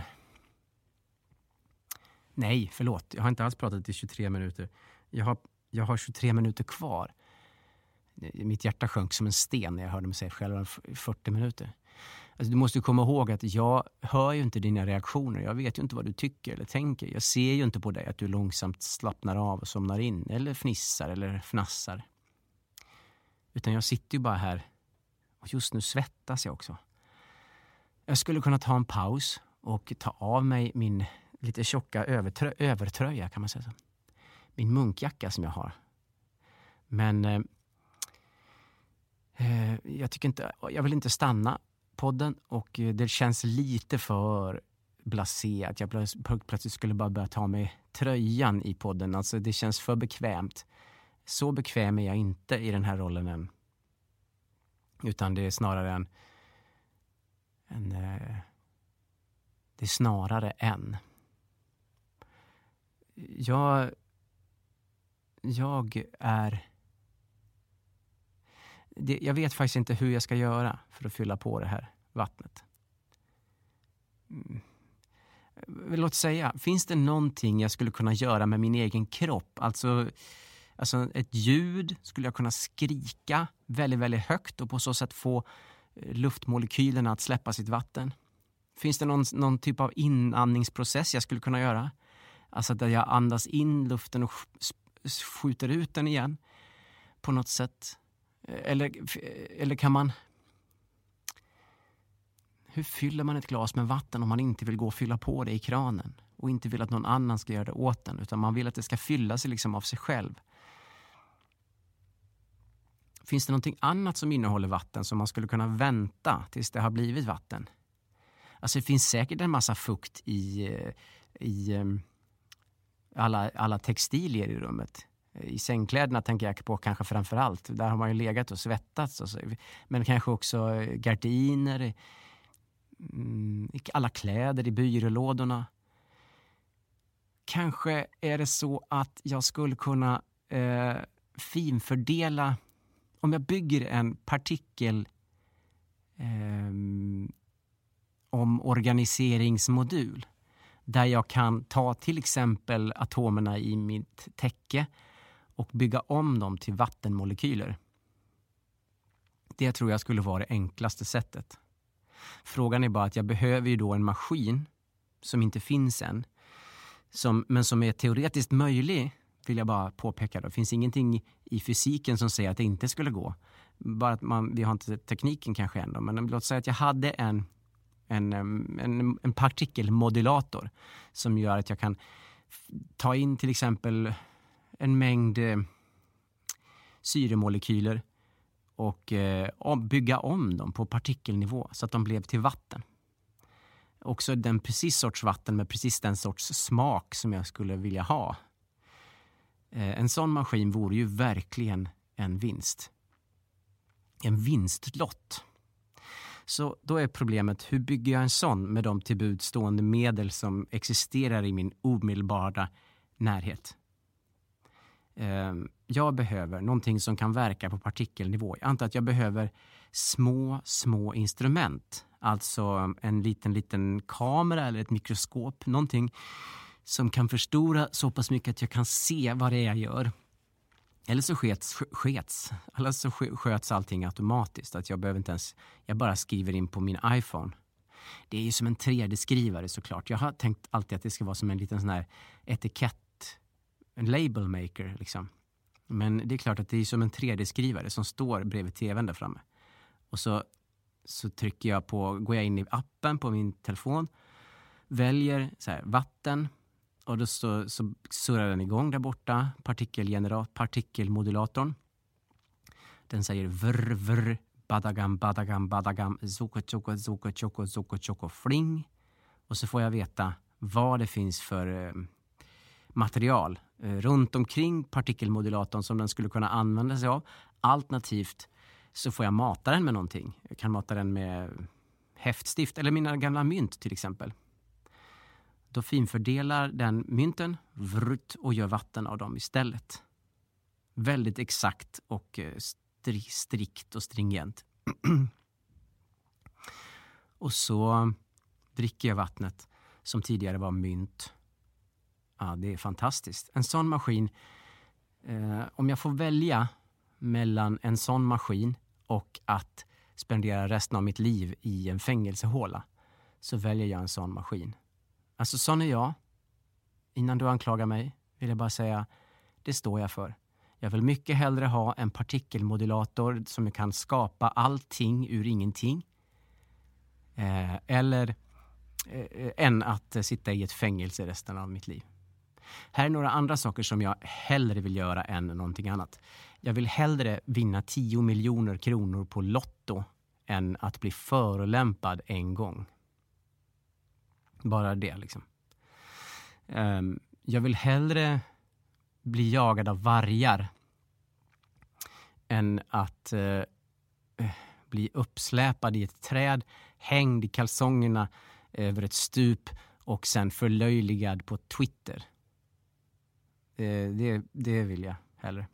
Nej, förlåt. Jag har inte alls pratat i tjugotre minuter. Jag har, jag har tjugotre minuter kvar. Mitt hjärta sjönk som en sten när jag hörde mig säga själv fyrtio minuter. Alltså, du måste ju komma ihåg att jag hör ju inte dina reaktioner. Jag vet ju inte vad du tycker eller tänker. Jag ser ju inte på dig att du långsamt slappnar av och somnar in. Eller fnissar eller fnassar. Utan jag sitter ju bara här. Och just nu svettas jag också. Jag skulle kunna ta en paus och ta av mig min lite tjocka övertrö- övertröja kan man säga så. Min munkjacka som jag har. Men eh, eh, jag tycker inte, jag vill inte stanna podden och det känns lite för blasé att jag plötsligt skulle bara börja ta mig tröjan i podden. Alltså det känns för bekvämt. Så bekväm är jag inte i den här rollen än. Utan det är snarare en, en eh, det är snarare en. Jag jag är det, jag vet faktiskt inte hur jag ska göra för att fylla på det här vattnet. Mm. Låt säga, finns det någonting jag skulle kunna göra med min egen kropp? Alltså, alltså ett ljud skulle jag kunna skrika väldigt, väldigt högt och på så sätt få luftmolekylerna att släppa sitt vatten. Finns det någon, någon typ av inandningsprocess jag skulle kunna göra? Alltså där jag andas in luften och skjuter ut den igen på något sätt. Eller, eller kan man... Hur fyller man ett glas med vatten om man inte vill gå och fylla på det i kranen? Och inte vill att någon annan ska göra det åt den. Utan man vill att det ska fylla sig liksom av sig själv. Finns det någonting annat som innehåller vatten som man skulle kunna vänta tills det har blivit vatten? Alltså det finns säkert en massa fukt i, i alla, alla textilier i rummet. I sängkläderna tänker jag på kanske framför allt. Där har man ju legat och svettats. Och så. Men kanske också gardiner, alla kläder i byrålådorna. Kanske är det så att jag skulle kunna eh, finfördela, om jag bygger en partikel eh, om organiseringsmodul där jag kan ta till exempel atomerna i mitt täcke och bygga om dem till vattenmolekyler. Det tror jag skulle vara det enklaste sättet. Frågan är bara att jag behöver ju då en maskin som inte finns än. Som, men som är teoretiskt möjlig, vill jag bara påpeka. Det finns ingenting i fysiken som säger att det inte skulle gå. Bara att man, vi har inte tekniken kanske ändå. Men låt säga att jag hade en, en, en, en partikelmodulator som gör att jag kan ta in till exempel en mängd eh, syremolekyler och eh, bygga om dem på partikelnivå så att de blev till vatten. Också den precis sorts vatten med precis den sorts smak som jag skulle vilja ha. Eh, en sån maskin vore ju verkligen en vinst. En vinstlott. Så då är problemet, hur bygger jag en sån med de tillbudstående medel som existerar i min omedelbara närhet? Jag behöver någonting som kan verka på partikelnivå. Jag antar att jag behöver små, små instrument. Alltså en liten, liten kamera eller ett mikroskop. Någonting som kan förstora så pass mycket att jag kan se vad det är jag gör. Eller så skets, skets. Eller så sköts allting automatiskt. Att jag behöver inte ens, jag bara skriver in på min iPhone. Det är ju som en tre D-skrivare såklart. Jag har tänkt alltid att det ska vara som en liten sån här etikett. En label maker liksom. Men det är klart att det är som en tre D-skrivare som står bredvid tvn där framme. Och så, så trycker jag på, går jag in i appen på min telefon. Väljer så här, vatten. Och då så, så surrar den igång där borta. Partikelgenerat, partikelmodulatorn. Den säger vrr, vrr, badagam, badagam, badagam, zoko, choko, zoko, choko, zoko, choko, fling. Och så får jag veta vad det finns för eh, material eh, runt omkring partikelmodulatorn som den skulle kunna använda sig av. Alternativt så får jag mata den med någonting. Jag kan mata den med häftstift eller mina gamla mynt till exempel. Då finfördelar den mynten vrut, och gör vatten av dem istället. Väldigt exakt och eh, stri- strikt och stringent. Och så dricker jag vattnet som tidigare var mynt. Ja, det är fantastiskt. En sån maskin, eh, om jag får välja mellan en sån maskin och att spendera resten av mitt liv i en fängelsehåla, så väljer jag en sån maskin. Alltså sån är jag. Innan du anklagar mig vill jag bara säga, det står jag för. Jag vill mycket hellre ha en partikelmodulator som kan skapa allting ur ingenting. Eh, eller eh, än att eh, sitta i ett fängelse resten av mitt liv. Här är några andra saker som jag hellre vill göra än någonting annat. Jag vill hellre vinna tio miljoner kronor på Lotto än att bli förolämpad en gång. Bara det liksom. Um, jag vill hellre bli jagad av vargar än att uh, bli uppsläpad i ett träd, hängd i kalsongerna över ett stup och sen förlöjligad på Twitter. Uh, det, det vill jag hellre.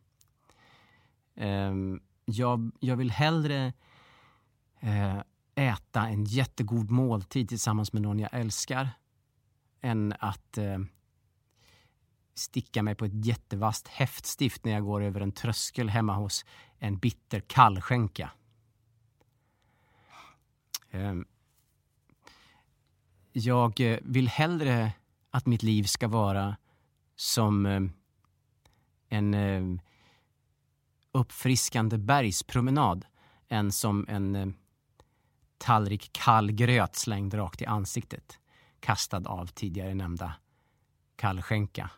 Um, jag, jag vill hellre uh, äta en jättegod måltid tillsammans med någon jag älskar än att uh, sticka mig på ett jättevast häftstift när jag går över en tröskel hemma hos en bitter kallskänka. Um, jag uh, vill hellre att mitt liv ska vara som uh, en uh, uppfriskande bergspromenad än som en uh, tallrik kall gröt slängd rakt i ansiktet, kastad av tidigare nämnda kallskänka.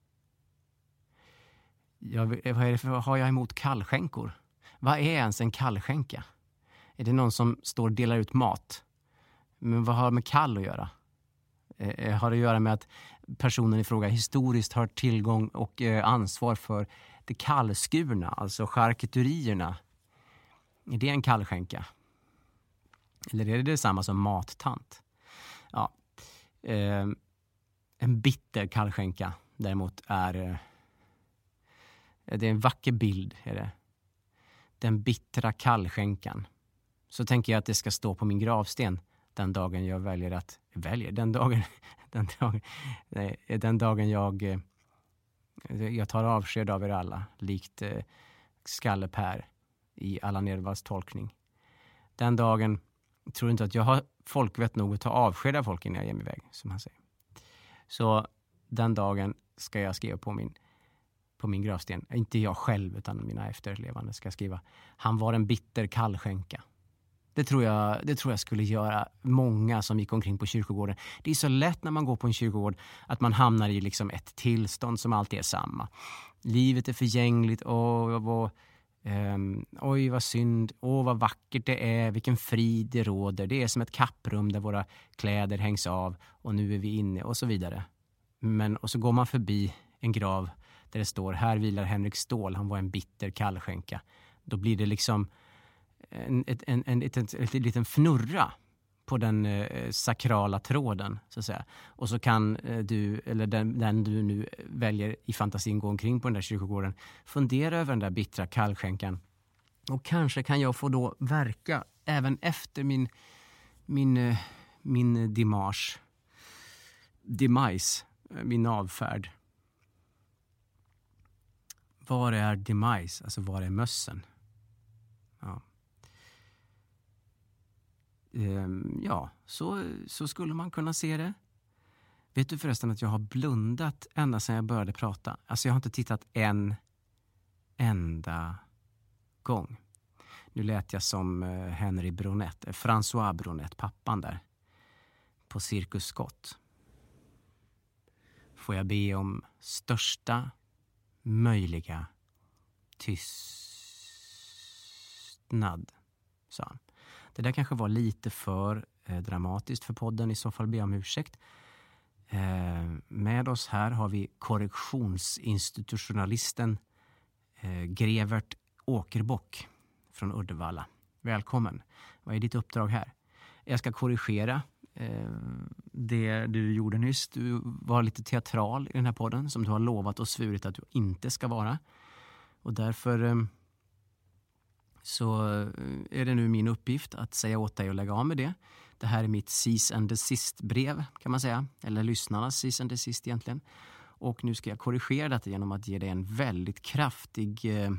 Jag, vad är det för, har jag emot kallskänkor? Vad är ens en kallskänka? Är det någon som står och delar ut mat? Men vad har det med kall att göra? Eh, har det att göra med att personen i fråga historiskt har tillgång och eh, ansvar för det kallskurna, alltså charkuterierna? Är det en kallskänka? Eller är det detsamma som mattant? Ja. Eh, en bitter kallskänka däremot är... Eh, det är en vacker bild, är det. Den bittra kallskänkan. Så tänker jag att det ska stå på min gravsten den dagen jag väljer att... Väljer? Den dagen... Den dagen, nej, den dagen jag... Eh, jag tar avsked av er alla, likt eh, Skallepär i Allan Edwards tolkning. Den dagen... Jag tror inte att jag har folkvett nog att ta avsked av folk innan jag ger mig iväg, som han säger. Så den dagen ska jag skriva på min, på min gravsten. Inte jag själv, utan mina efterlevande ska skriva. Han var en bitter kallskänka. Det tror jag, det tror jag skulle göra många som gick omkring på kyrkogården. Det är så lätt när man går på en kyrkogård att man hamnar i liksom ett tillstånd som alltid är samma. Livet är förgängligt och... och Um, oj vad synd, åh vad vackert det är, vilken frid det råder, det är som ett kapprum där våra kläder hängs av och nu är vi inne och så vidare. Men och så går man förbi en grav där det står, här vilar Henrik Ståhl, han var en bitter kallskänka. Då blir det liksom en, en, en, en, en, en, en liten fnurra på den eh, sakrala tråden så att säga. Och så kan eh, du, eller den, den du nu väljer i fantasin gå omkring på den där kyrkogården, fundera över den där bittra kallskänkan. Och kanske kan jag få då verka även efter min min, eh, min dimanche, demise, min avfärd. Var är demise? Alltså var är mössen? Ja. Ja, så, så skulle man kunna se det. Vet du förresten att jag har blundat ända sedan jag började prata? Alltså jag har inte tittat en enda gång. Nu lät jag som Henry Bronett, François Bronett, pappan där, på Cirkus Scott. Får jag be om största möjliga tystnad, sa han. Det där kanske var lite för eh, dramatiskt för podden, i så fall be om ursäkt. Eh, med oss här har vi korrektionsinstitutionalisten eh, Grevert Åkerbock från Uddevalla. Välkommen. Vad är ditt uppdrag här? Jag ska korrigera eh, det du gjorde nyss. Du var lite teatral i den här podden som du har lovat och svurit att du inte ska vara. Och därför eh, så är det nu min uppgift att säga åt dig och lägga av med det. Det här är mitt cease and desist-brev kan man säga. Eller lyssnarnas cease and desist egentligen. Och nu ska jag korrigera detta genom att ge dig en väldigt kraftig eh,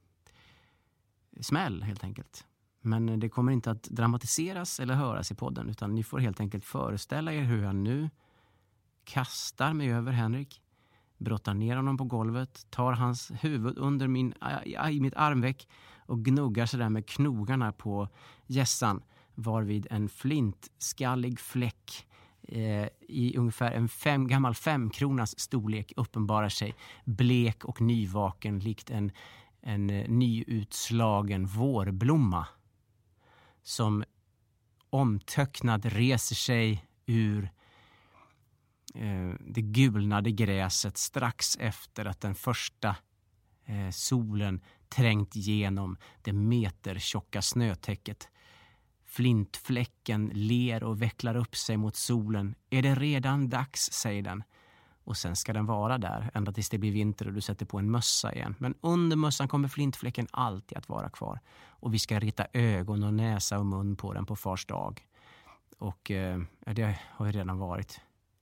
smäll helt enkelt. Men det kommer inte att dramatiseras eller höras i podden, utan ni får helt enkelt föreställa er hur jag nu kastar mig över Henrik, brottar ner honom på golvet, tar hans huvud under min, i mitt armveck och gnuggar sig där med knogarna på gässan, varvid en flintskallig fläck eh, i ungefär en fem, gammal femkronas storlek uppenbarar sig, blek och nyvaken likt en, en nyutslagen vårblomma som omtöcknad reser sig ur eh, det gulnade gräset strax efter att den första eh, solen trängt igenom det metertjocka snötäcket. Flintfläcken ler och vecklar upp sig mot solen. Är det redan dags, säger den. Och sen ska den vara där ända tills det blir vinter och du sätter på en mössa igen. Men under mössan kommer flintfläcken alltid att vara kvar. Och vi ska rita ögon och näsa och mun på den på fars dag. Och eh, det har ju redan varit.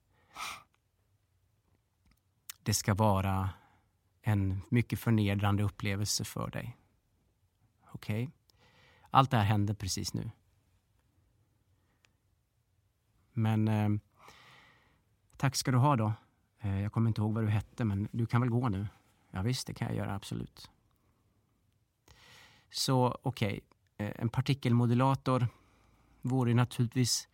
Det ska vara en mycket förnedrande upplevelse för dig. Okej? Okay? Allt det här händer precis nu. Men eh, tack ska du ha då. Eh, jag kommer inte ihåg vad du hette, men du kan väl gå nu. Ja visst, det kan jag göra, absolut. Så okej, okay. eh, en partikelmodulator vore naturligtvis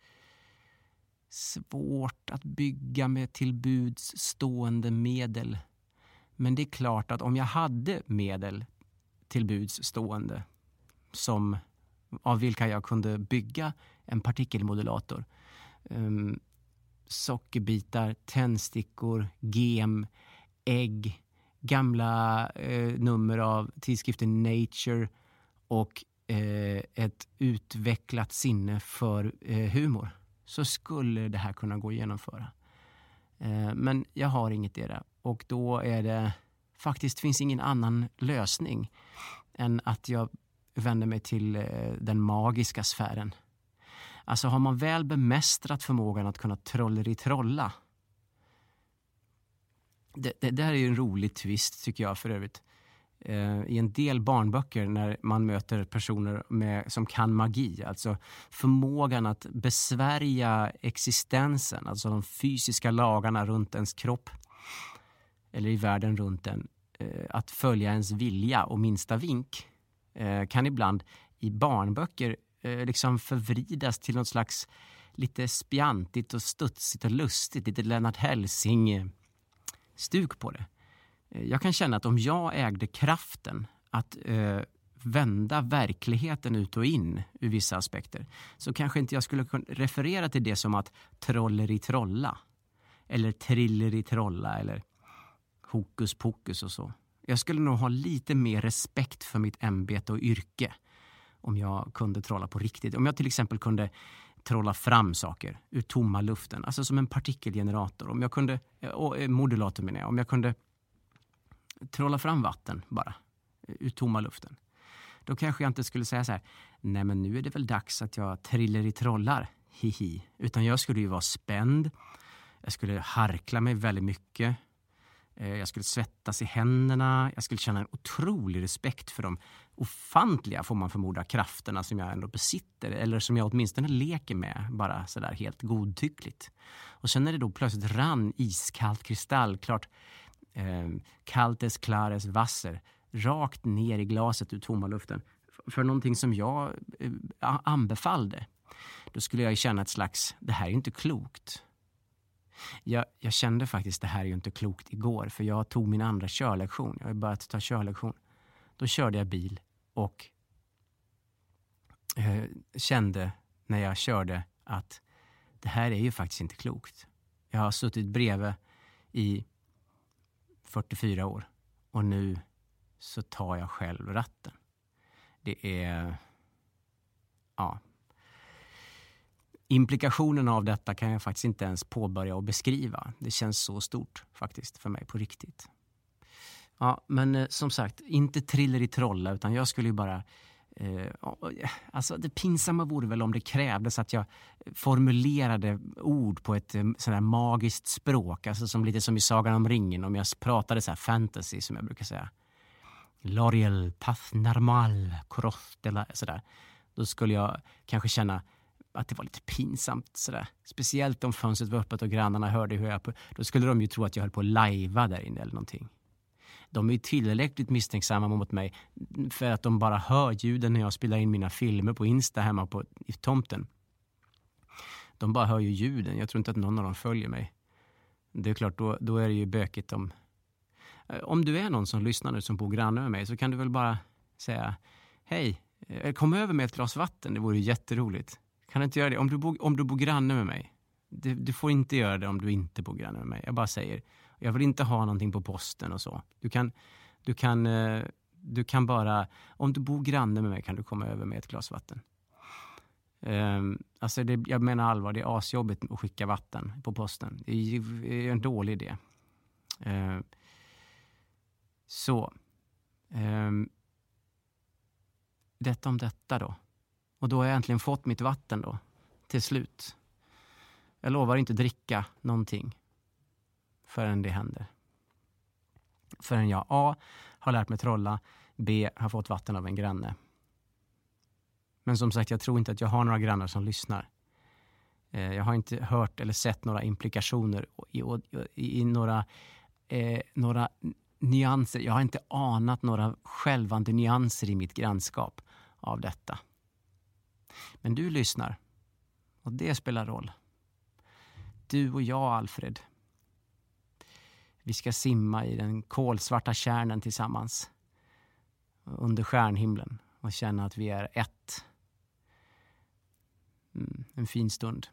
svårt att bygga med tillbuds stående medel. Men det är klart att om jag hade medel tillbuds stående som, av vilka jag kunde bygga en partikelmodulator. Um, sockerbitar, tändstickor, gem, ägg, gamla eh, nummer av tidskriften Nature och eh, ett utvecklat sinne för eh, humor, så skulle det här kunna gå att genomföra. Eh, men jag har inget era, och då är det faktiskt finns ingen annan lösning än att jag vänder mig till eh, den magiska sfären. Alltså har man väl bemästrat förmågan att kunna trolleri-trolla. Det, det, det här är ju en rolig twist tycker jag för övrigt. Eh, I en del barnböcker när man möter personer med, som kan magi. Alltså förmågan att besvärja existensen. Alltså de fysiska lagarna runt ens kropp. Eller i världen runt en. Eh, att följa ens vilja och minsta vink. Eh, kan ibland i barnböcker liksom förvridas till något slags lite spjantigt och studsigt och lustigt, lite Lennart Hellsing stuk på det. Jag kan känna att om jag ägde kraften att eh, vända verkligheten ut och in ur vissa aspekter, så kanske inte jag skulle kunna referera till det som att trolleri trolla eller trilleri trolla eller hokus pokus och så. Jag skulle nog ha lite mer respekt för mitt ämbete och yrke om jag kunde trolla på riktigt. Om jag till exempel kunde trolla fram saker ur tomma luften. Alltså som en partikelgenerator. Om jag kunde, och modulator menar jag. Om jag kunde trolla fram vatten bara ur tomma luften. Då kanske jag inte skulle säga så här: nej men nu är det väl dags att jag triller i trollar. Hihi. Utan jag skulle ju vara spänd. Jag skulle harkla mig väldigt mycket. Jag skulle svettas i händerna. Jag skulle känna en otrolig respekt för de ofantliga, får man förmoda, krafterna som jag ändå besitter. Eller som jag åtminstone leker med, bara sådär helt godtyckligt. Och sen när det då plötsligt rann iskallt kristallklart, eh, kaltes klares vasser, rakt ner i glaset ur tomma luften. För någonting som jag eh, anbefallde. Då skulle jag känna ett slags, det här är inte klokt. Jag, jag kände faktiskt det här är ju inte klokt igår, för jag tog min andra körlektion. Jag har börjat ta körlektion. Då körde jag bil och eh, kände när jag körde att det här är ju faktiskt inte klokt. Jag har suttit bredvid i fyrtiofyra år och nu så tar jag själv ratten. Det är... Ja. Implikationen av detta kan jag faktiskt inte ens påbörja och beskriva. Det känns så stort faktiskt för mig på riktigt. Ja, men eh, som sagt, inte triller i trolla, utan jag skulle ju bara... Eh, alltså det pinsamma vore väl om det krävdes att jag formulerade ord på ett eh, sådär magiskt språk, alltså som lite som i Sagan om ringen, om jag pratade så här fantasy som jag brukar säga. L'Oriel, path normal, cross, eller sådär. Då skulle jag kanske känna att det var lite pinsamt sådär. Speciellt om fönstret var öppet och grannarna hörde hur jag... På, då skulle de ju tro att jag höll på att lajva där inne eller någonting. De är ju tillräckligt misstänksamma mot mig för att de bara hör ljuden när jag spelar in mina filmer på Insta hemma på, i tomten. De bara hör ju ljuden. Jag tror inte att någon av dem följer mig. Det är klart, då, då är det ju bökigt om... Om du är någon som lyssnar nu som bor granne med mig så kan du väl bara säga hej, kom över med ett glas vatten. Det vore ju jätteroligt. Kan du inte göra det? Om du bor, om du bor granne med mig. Du, du får inte göra det om du inte bor granne med mig. Jag bara säger, jag vill inte ha någonting på posten och så. Du kan, du kan, du kan bara, om du bor granne med mig kan du komma över med ett glas vatten. Um, alltså det, jag menar allvar, det är asjobbigt att skicka vatten på posten. Det är, är en dålig idé. Uh, så. Um, detta om detta då. Och då har jag äntligen fått mitt vatten då. Till slut. Jag lovar inte dricka någonting. Förrän det händer. Förrän jag A. har lärt mig trolla. B. har fått vatten av en granne. Men som sagt, jag tror inte att jag har några grannar som lyssnar. Jag har inte hört eller sett några implikationer i, i, i några, eh, några nyanser. Jag har inte anat några självande nyanser i mitt grannskap av detta. Men du lyssnar. Och det spelar roll. Du och jag, Alfred. Vi ska simma i den kolsvarta kärnen tillsammans. Under stjärnhimlen. Och känna att vi är ett. Mm, en fin stund.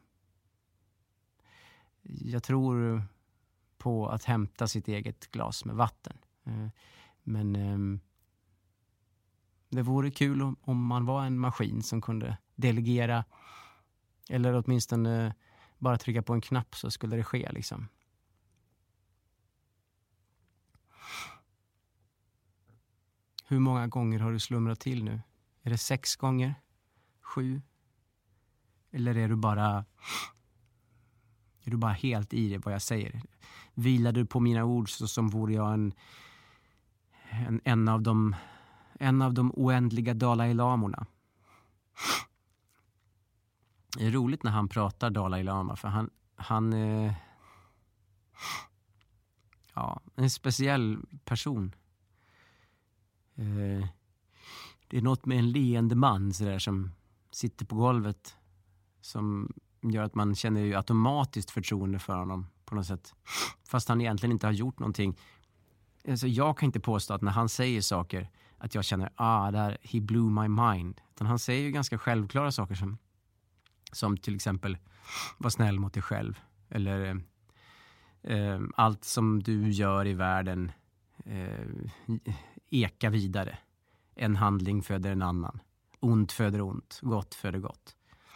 Jag tror på att hämta sitt eget glas med vatten. Men um, det vore kul om, om man var en maskin som kunde delegera eller åtminstone bara trycka på en knapp så skulle det ske liksom. Hur många gånger har du slumrat till nu? Är det sex gånger? Sju? Eller är du bara är du bara helt i det vad jag säger? Vilar du på mina ord så som vore jag en en, en av de en av de oändliga Dalai Lamorna? Det är roligt när han pratar Dalai Lama för han han eh, ja, en speciell person. Eh, det är något med en leende man så där som sitter på golvet som gör att man känner ju automatiskt förtroende för honom på något sätt. Fast han egentligen inte har gjort någonting. Alltså jag kan inte påstå att när han säger saker att jag känner, ah, där he blew my mind. Utan han säger ju ganska självklara saker som, som till exempel var snäll mot dig själv. Eller eh, allt som du gör i världen eh, eka vidare. En handling föder en annan. Ont föder ont, gott föder gott.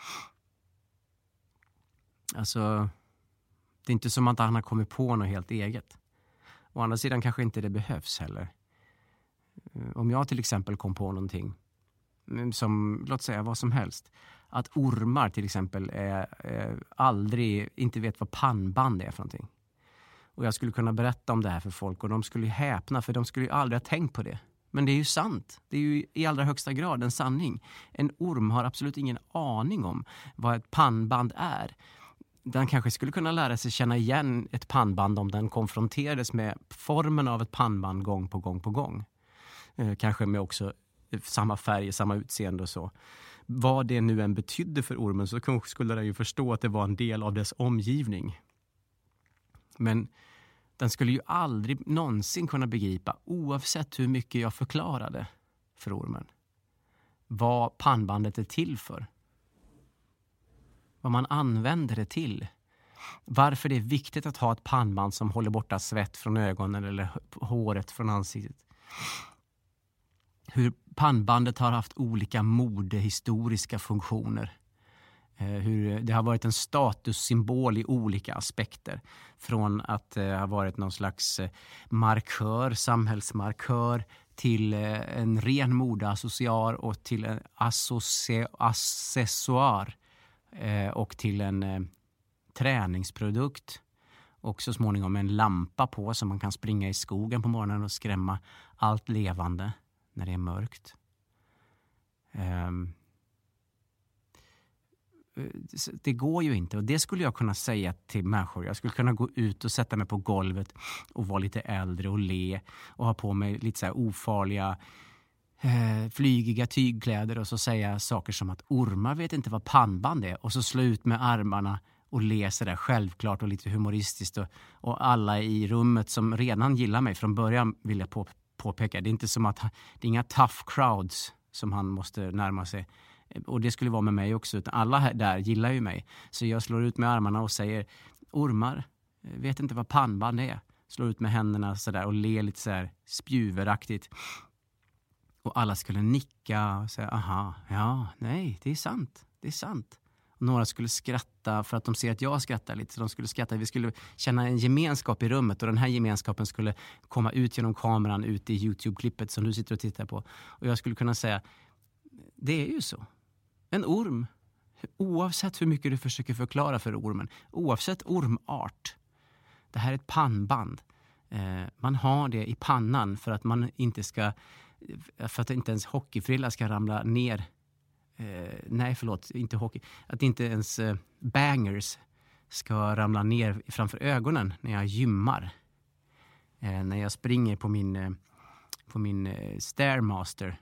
Alltså, det är inte som att han har kommit på något helt eget. Å andra sidan kanske inte det behövs heller. Om jag till exempel kom på någonting som, låt säga vad som helst. Att ormar till exempel är, är aldrig, inte vet vad pannband är för någonting. Och jag skulle kunna berätta om det här för folk och de skulle ju häpna för de skulle ju aldrig ha tänkt på det. Men det är ju sant. Det är ju i allra högsta grad en sanning. En orm har absolut ingen aning om vad ett pannband är. Den kanske skulle kunna lära sig känna igen ett pannband om den konfronterades med formen av ett pannband gång på gång på gång. Eh, kanske med också samma färg, samma utseende och så. Vad det nu än betydde för ormen så kanske skulle den ju förstå att det var en del av dess omgivning. Men den skulle ju aldrig någonsin kunna begripa, oavsett hur mycket jag förklarade för ormen, vad pannbandet är till för. Vad man använder det till. Varför det är viktigt att ha ett pannband som håller borta svett från ögonen eller håret från ansiktet. Hur pannbandet har haft olika modehistoriska funktioner. Hur det har varit en statussymbol i olika aspekter. Från att det har varit någon slags markör, samhällsmarkör, till en ren modeassociar och till en associ- accessoar och till en träningsprodukt. Och så småningom en lampa på så man kan springa i skogen på morgonen och skrämma allt levande när det är mörkt. Um, det går ju inte, och det skulle jag kunna säga till människor. Jag skulle kunna gå ut och sätta mig på golvet och vara lite äldre och le och ha på mig lite så här ofarliga eh, flygiga tygkläder och så säga saker som att ormar vet inte vad pannband är, och så slå ut med armarna och le så där självklart och lite humoristiskt, och, och alla i rummet som redan gillar mig från början vill jag på, påpeka. Det är inte som att det är inga tough crowds som han måste närma sig. Och det skulle vara med mig också. Utan alla där gillar ju mig. Så jag slår ut med armarna och säger ormar, vet inte vad pannband är. Slår ut med händerna så där och ler lite så här spjuveraktigt. Och alla skulle nicka och säga aha, ja, nej, det är sant. Det är sant. Och några skulle skratta för att de ser att jag skrattar lite. Så de skulle skratta. Vi skulle känna en gemenskap i rummet, och den här gemenskapen skulle komma ut genom kameran ut i YouTube-klippet som du sitter och tittar på. Och jag skulle kunna säga, det är ju så. En orm, oavsett hur mycket du försöker förklara för ormen, oavsett ormart, det här är ett pannband. Eh, man har det i pannan för att man inte ska, för att inte ens hockeyfrilla ska ramla ner. Eh, nej, förlåt, inte hockey. Att inte ens eh, bangers ska ramla ner framför ögonen när jag gymmar. Eh, när jag springer på min, eh, på min eh, Stairmaster.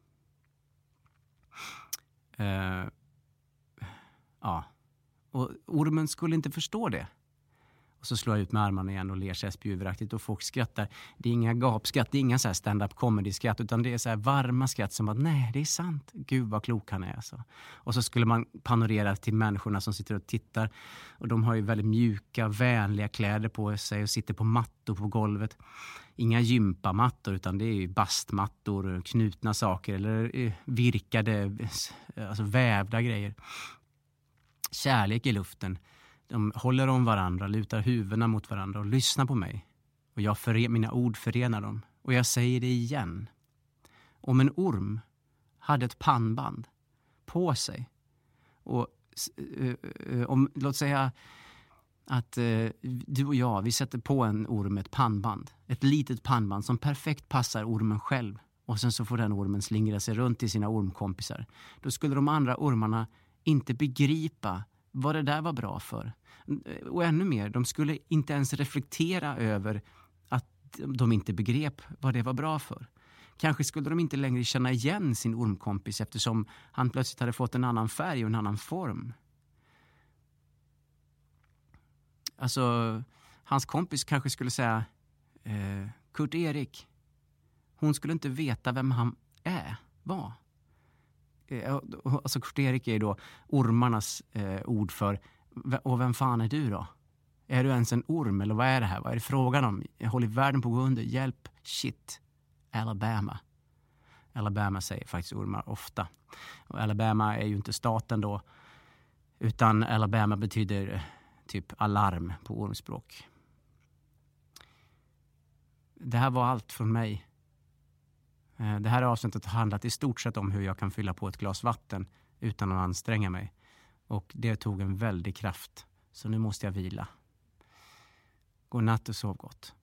Uh, ja, och ormen skulle inte förstå det. Och så slår jag ut med armarna igen och ler sig spjuveraktigt, och folk skrattar. Det är inga gapskratt, det är inga så här stand-up comedy-skratt, utan det är så här varma skratt som att nej, det är sant. Gud vad klok han är alltså. Och så skulle man panorera till människorna som sitter och tittar, och de har ju väldigt mjuka, vänliga kläder på sig och sitter på mattor på golvet. Inga gympamattor, utan det är ju bastmattor, knutna saker eller virkade, alltså vävda grejer. Kärlek i luften. De håller om varandra, lutar huvudena mot varandra och lyssnar på mig. Och jag före, mina ord förenar dem. Och jag säger det igen. Om en orm hade ett pannband på sig, och uh, uh, om, låt säga att uh, du och jag, vi sätter på en orm ett pannband. Ett litet pannband som perfekt passar ormen själv. Och sen så får den ormen slingra sig runt till sina ormkompisar. Då skulle de andra ormarna inte begripa vad det där var bra för. Och ännu mer, de skulle inte ens reflektera över att de inte begrep vad det var bra för. Kanske skulle de inte längre känna igen sin ormkompis eftersom han plötsligt hade fått en annan färg och en annan form. Alltså, hans kompis kanske skulle säga eh, Kurt-Erik. Hon skulle inte veta vem han är, var. Alltså Kurt-Erik är då ormarnas eh, ord för, och vem fan är du då? Är du ens en orm eller vad är det här? Vad är det frågan om? Jag håller världen på att gå under. Hjälp, shit, Alabama. Alabama säger faktiskt ormar ofta. Och Alabama är ju inte staten då, utan Alabama betyder typ alarm på ormspråk. Det här var allt från mig. Det här avsnittet har handlat i stort sett om hur jag kan fylla på ett glas vatten utan att anstränga mig. Och det tog en väldig kraft. Så nu måste jag vila. God natt och sov gott.